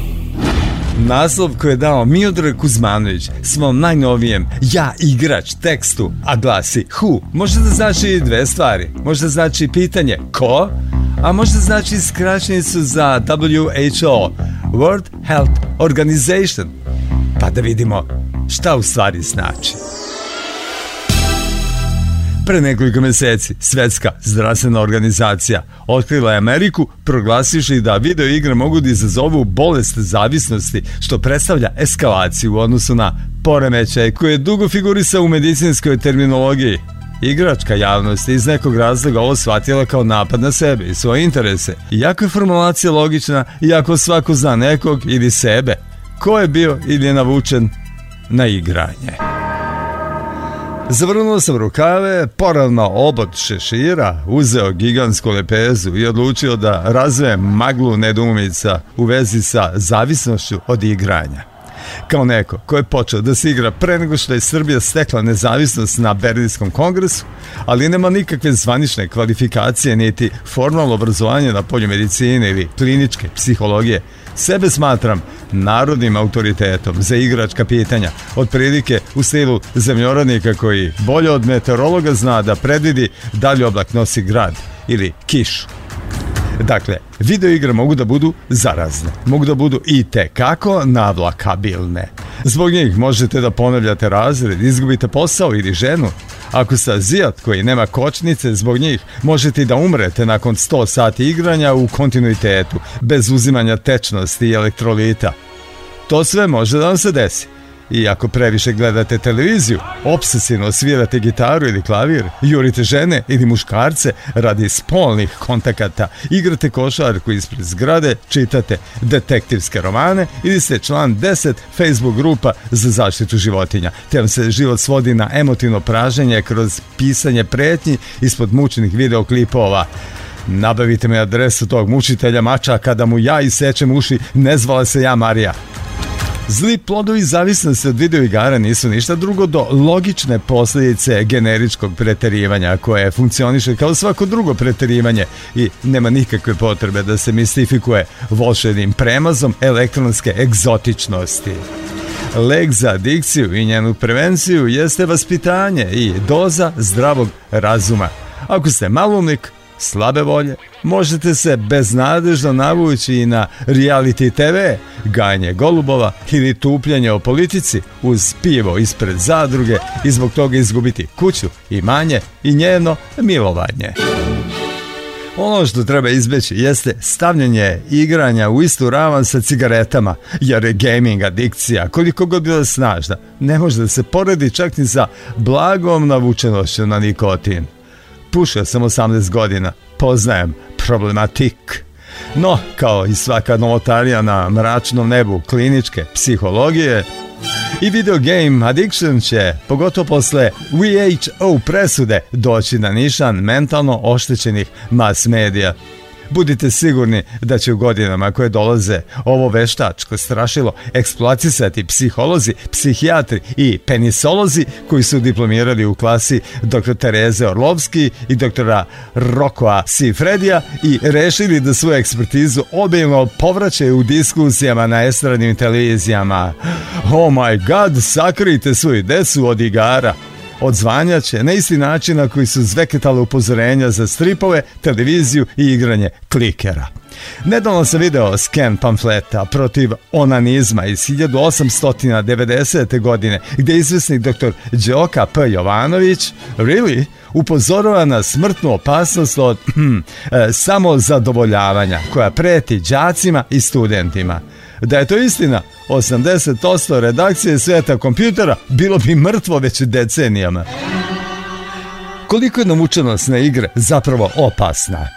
Naslov koji je dao Miodrag Kuzmanović svom najnovijem Ja igrač tekstu, a glasi Who, može da znači dve stvari. Može da znači pitanje ko, a može da znači skraćenicu za W H O, World Health Organization. Pa da vidimo šta u stvari znači. Pre nekoliko meseci Svetska zdravstvena organizacija otkrila je Ameriku proglasivši da video igre mogu da izazovu bolest zavisnosti, što predstavlja eskalaciju u odnosu na poremećaj koji je dugo figurisao u medicinskoj terminologiji. Igračka javnost je iz nekog razloga ovo shvatila kao napad na sebe i svoje interese. Iako je formulacija logična, iako svako zna nekog ili sebe, ko je bio ili je navučen na igranje. Zavrnuo sam rukave, poravnao obod šešira, uzeo gigantsku lepezu i odlučio da razvejem maglu nedoumica u vezi sa zavisnošću od igranja. Kao neko ko je počeo da se igra pre nego što je Srbija stekla nezavisnost na Berlinskom kongresu, ali nema nikakve zvanične kvalifikacije niti formalno obrazovanje na polju medicine ili kliničke psihologije, sebe smatram narodnim autoritetom za igračka pitanja, otprilike u stilu zemljoradnika koji bolje od meteorologa zna da predvidi da li oblak nosi grad ili kišu. Dakle, video igre mogu da budu zarazne, mogu da budu i tekako navlakabilne. Zbog njih možete da ponavljate razred, izgubite posao ili ženu. Ako ste azijat koji nema kočnice, zbog njih možete i da umrete nakon sto sati igranja u kontinuitetu, bez uzimanja tečnosti i elektrolita. To sve može da vam se desi. I ako previše gledate televiziju, obsesivno svirate gitaru ili klavir, jurite žene ili muškarce radi spolnih kontakata, igrate košarku ispred zgrade, čitate detektivske romane ili ste član deset Facebook grupa za zaštitu životinja, te vam se život svodi na emotivno praženje kroz pisanje pretnji ispod mučnih videoklipova. Nabavite mi adresu tog mučitelja mačaka da mu ja isečem uši, ne zvala se ja Marija. Zli plodovi zavisnosti od videoigara nisu ništa drugo do logične posljedice generičkog preterivanja koje funkcioniše kao svako drugo preterivanje i nema nikakve potrebe da se mistifikuje volšebnim premazom elektronske egzotičnosti. Lek za adikciju i njenu prevenciju jeste vaspitanje i doza zdravog razuma. Ako ste malumnik, slabe volje, možete se beznadežno navući i na reality te ve, gajanje golubova ili tupljanje o politici uz pivo ispred zadruge i zbog toga izgubiti kuću, imanje i njeno milovanje. Ono što treba izbeći jeste stavljanje igranja u istu ravan sa cigaretama, jer je gaming adikcija, koliko god bila snažna, ne može da se poredi čak ni sa blagom navučenošću na nikotin. Pušio sam osamnaest godina, poznajem problematik. No, kao i svaka novotarija na mračnom nebu kliničke psihologije, i video game addiction će, pogotovo posle W H O presude, doći na nišan mentalno oštećenih mass medija. Budite sigurni da će u godinama koje dolaze ovo veštačko strašilo eksploatisati psiholozi, psihijatri i penisolozi koji su diplomirali u klasi doktor Tereze Orlovski i doktora Rokoa Sifredija i rešili da svoju ekspertizu obilno povraćaju u diskusijama na estradnim televizijama. Oh my god, sakrijte svoju decu od igara. Odzvanjaće na isti način na koji su zveketala upozorenja za stripove, televiziju i igranje klikera. Nedavno sam video sken pamfleta protiv onanizma iz hiljadu osamsto devedesete. godine, gdje izvesni doktor Đoka P. Jovanović, really, upozorava na smrtnu opasnost od hm, e, samozadovoljavanja koja preti đacima i studentima. Da je to istina, osamdeset posto redakcije sveta kompjutera bilo bi mrtvo već decenijama. Koliko je navučenost na igre zapravo opasna?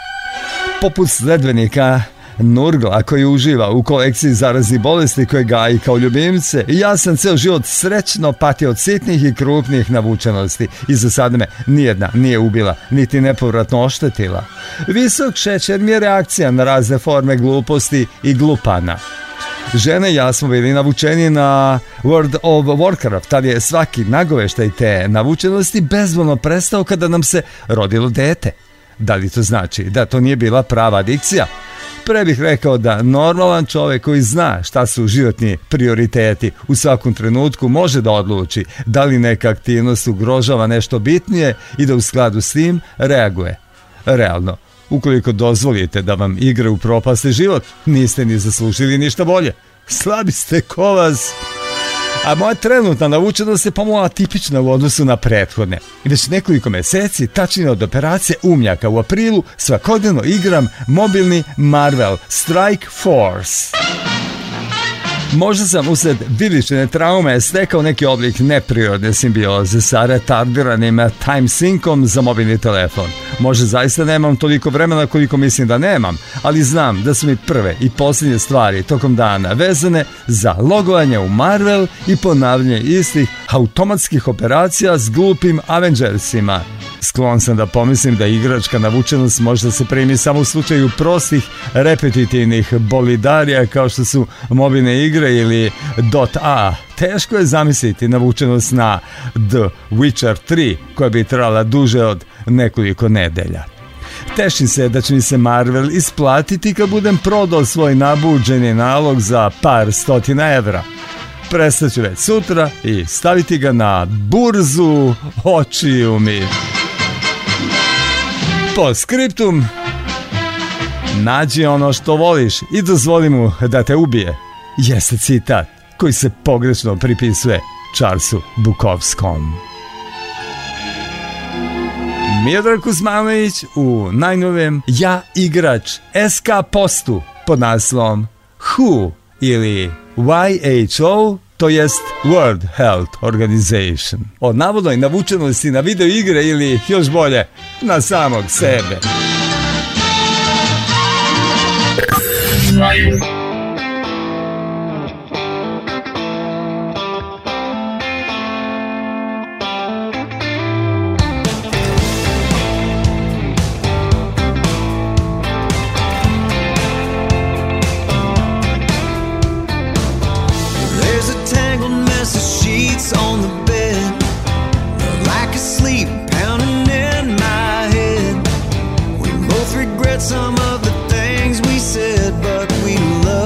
Poput sledbenika Nurgla koji uživa u kolekciji zaraznih bolesti koje gaji kao ljubimce, ja sam ceo život srećno patio od sitnih i krupnih navučenosti i za sad me nijedna nije ubila, niti nepovratno oštetila. Visok šećer mi je reakcija na razne forme gluposti i glupana. Žene i ja smo bili navučeni na World of Warcraft, ali je svaki nagoveštaj te navučenosti bezbolno prestao kada nam se rodilo dete. Da li to znači da to nije bila prava adikcija? Pre bih rekao da normalan čovjek koji zna šta su životni prioriteti u svakom trenutku može da odluči da li neka aktivnost ugrožava nešto bitnije i da u skladu s tim reaguje. Realno, ukoliko dozvolite da vam igre upropaste život, niste ni zaslužili ništa bolje. Slabi ste ko vas. A moja trenutna navučenost je pomalo atipična u odnosu na prethodne. Već nekoliko meseci, tačnije od operacije umnjaka u aprilu, svakodnevno igram mobilni Marvel Strike Force. Možda sam usled vilične traume stekao neki oblik neprirodne simbioze sa retardiranim time sinkom za mobilni telefon. Možda zaista nemam toliko vremena koliko mislim da nemam, ali znam da su mi prve i posljednje stvari tokom dana vezane za logovanje u Marvel i ponavljanje istih automatskih operacija s glupim Avengersima. Sklon sam da pomislim da igračka navučenost možda se primi samo u slučaju prostih repetitivnih bolidarija kao što su mobilne igre ili .a. Teško je zamisliti navučenost na The Witcher tri koja bi trajala duže od nekoliko nedelja. Tešim se da će mi se Marvel isplatiti kad budem prodao svoj nabuđeni nalog za par stotina evra. Prestaću već sutra i staviti ga na burzu očiju mi. Po skriptum, nađi ono što voliš i dozvoli mu da te ubije. Jeste citat koji se pogrešno pripisuje Charlesu Bukowskom. Miodrag Kuzmanović u najnovijem Ja igrač es ka postu pod naslovom W H O ili Y H O, to jest World Health Organization. O navodnoj navučenosti na video igre ili još bolje na samog sebe. On the bed, like asleep, pounding in my head. We both regret some of the things we said, but we love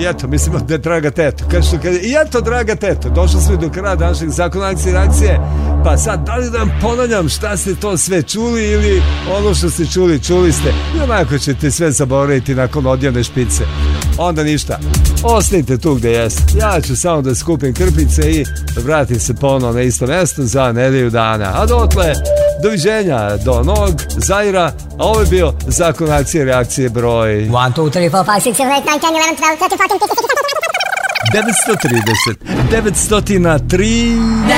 I eto, mislimo da je draga teto. Kaže što kaže, i eto, draga teto, došli smo do kraja današnjeg zakona akcije i reakcije. Pa sad, da li da vam ponavljam šta ste to sve čuli ili ono što ste čuli, čuli ste. I onako ćete sve zaboraviti nakon odjavne špice. Onda ništa. Ostanite tu gde jeste. Ja ću samo da skupim krpice i vratim se ponovno na isto mesto za nedelju dana. A dotle, doviđenja do novog Zaira. A ovo je bio zakon akcije i reakcije broj one, two, three, four, five, six, seven, eight, nine, ten, eleven, twelve, thirteen, fourteen, fifteen, devetsto trideset, devetsto tri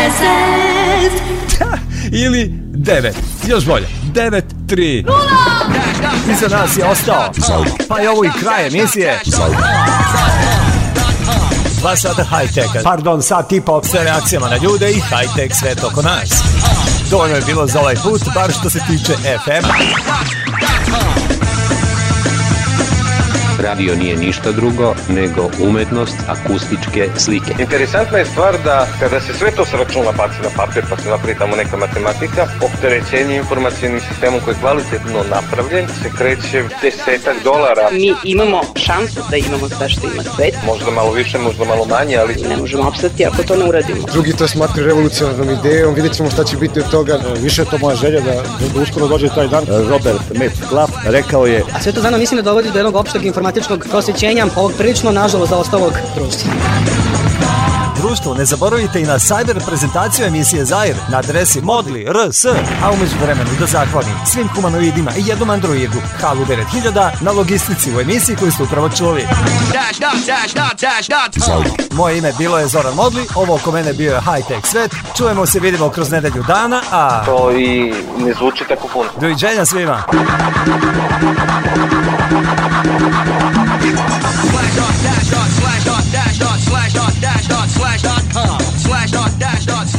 ili devet, još bolje, devet tri. Iza nas je ostao, pa je ovo i kraj emisije. Dva sata high-teka, pardon, sat tipa sa reakcijama na ljude i high-tech svet oko nas. Dovoljno je bilo za ovaj put, bar što se tiče F M. Radio nije ništa drugo nego umetnost akustičke slike. Interesantna je stvar da kada se sve to s računa baci na papir pa se napravi tamo neka matematika, opterećenje informacijnim sistemom koji je kvalitetno napravljen se kreće desetak dolara. Mi imamo šansu da imamo sve što ima svet. Možda malo više, možda malo manje, ali ne možemo opstati ako to ne uradimo. Drugi to smatraju revolucionarnom idejom, vidjet ćemo šta će biti od toga. Više je to moja želja da, da uskoro dođe taj dan. Robert Metcalf rekao je... A sve to zajedno mislim da dovodi do jednog opšteg informatičkog prosvećenja ovog prilično, nažalost, zaostalog društva. Društvo, ne zaboravite i na cyber prezentaciju emisije Zair na adresi modli r s, a umeđu vremenu da zahvalim svim humanoidima i jednom androidu Halu devet hiljada na logistici u emisiji koju ste upravo čuli. Moje ime bilo je Zoran Modli, ovo oko mene bio je High-Tech Svet, čujemo se, vidimo kroz nedelju dana, a... to i ne zvuči tako puno. Doviđenja svima! Slashdot, dash dot, slashdot, dash dot, slashdot, com, slashdot, dash dot,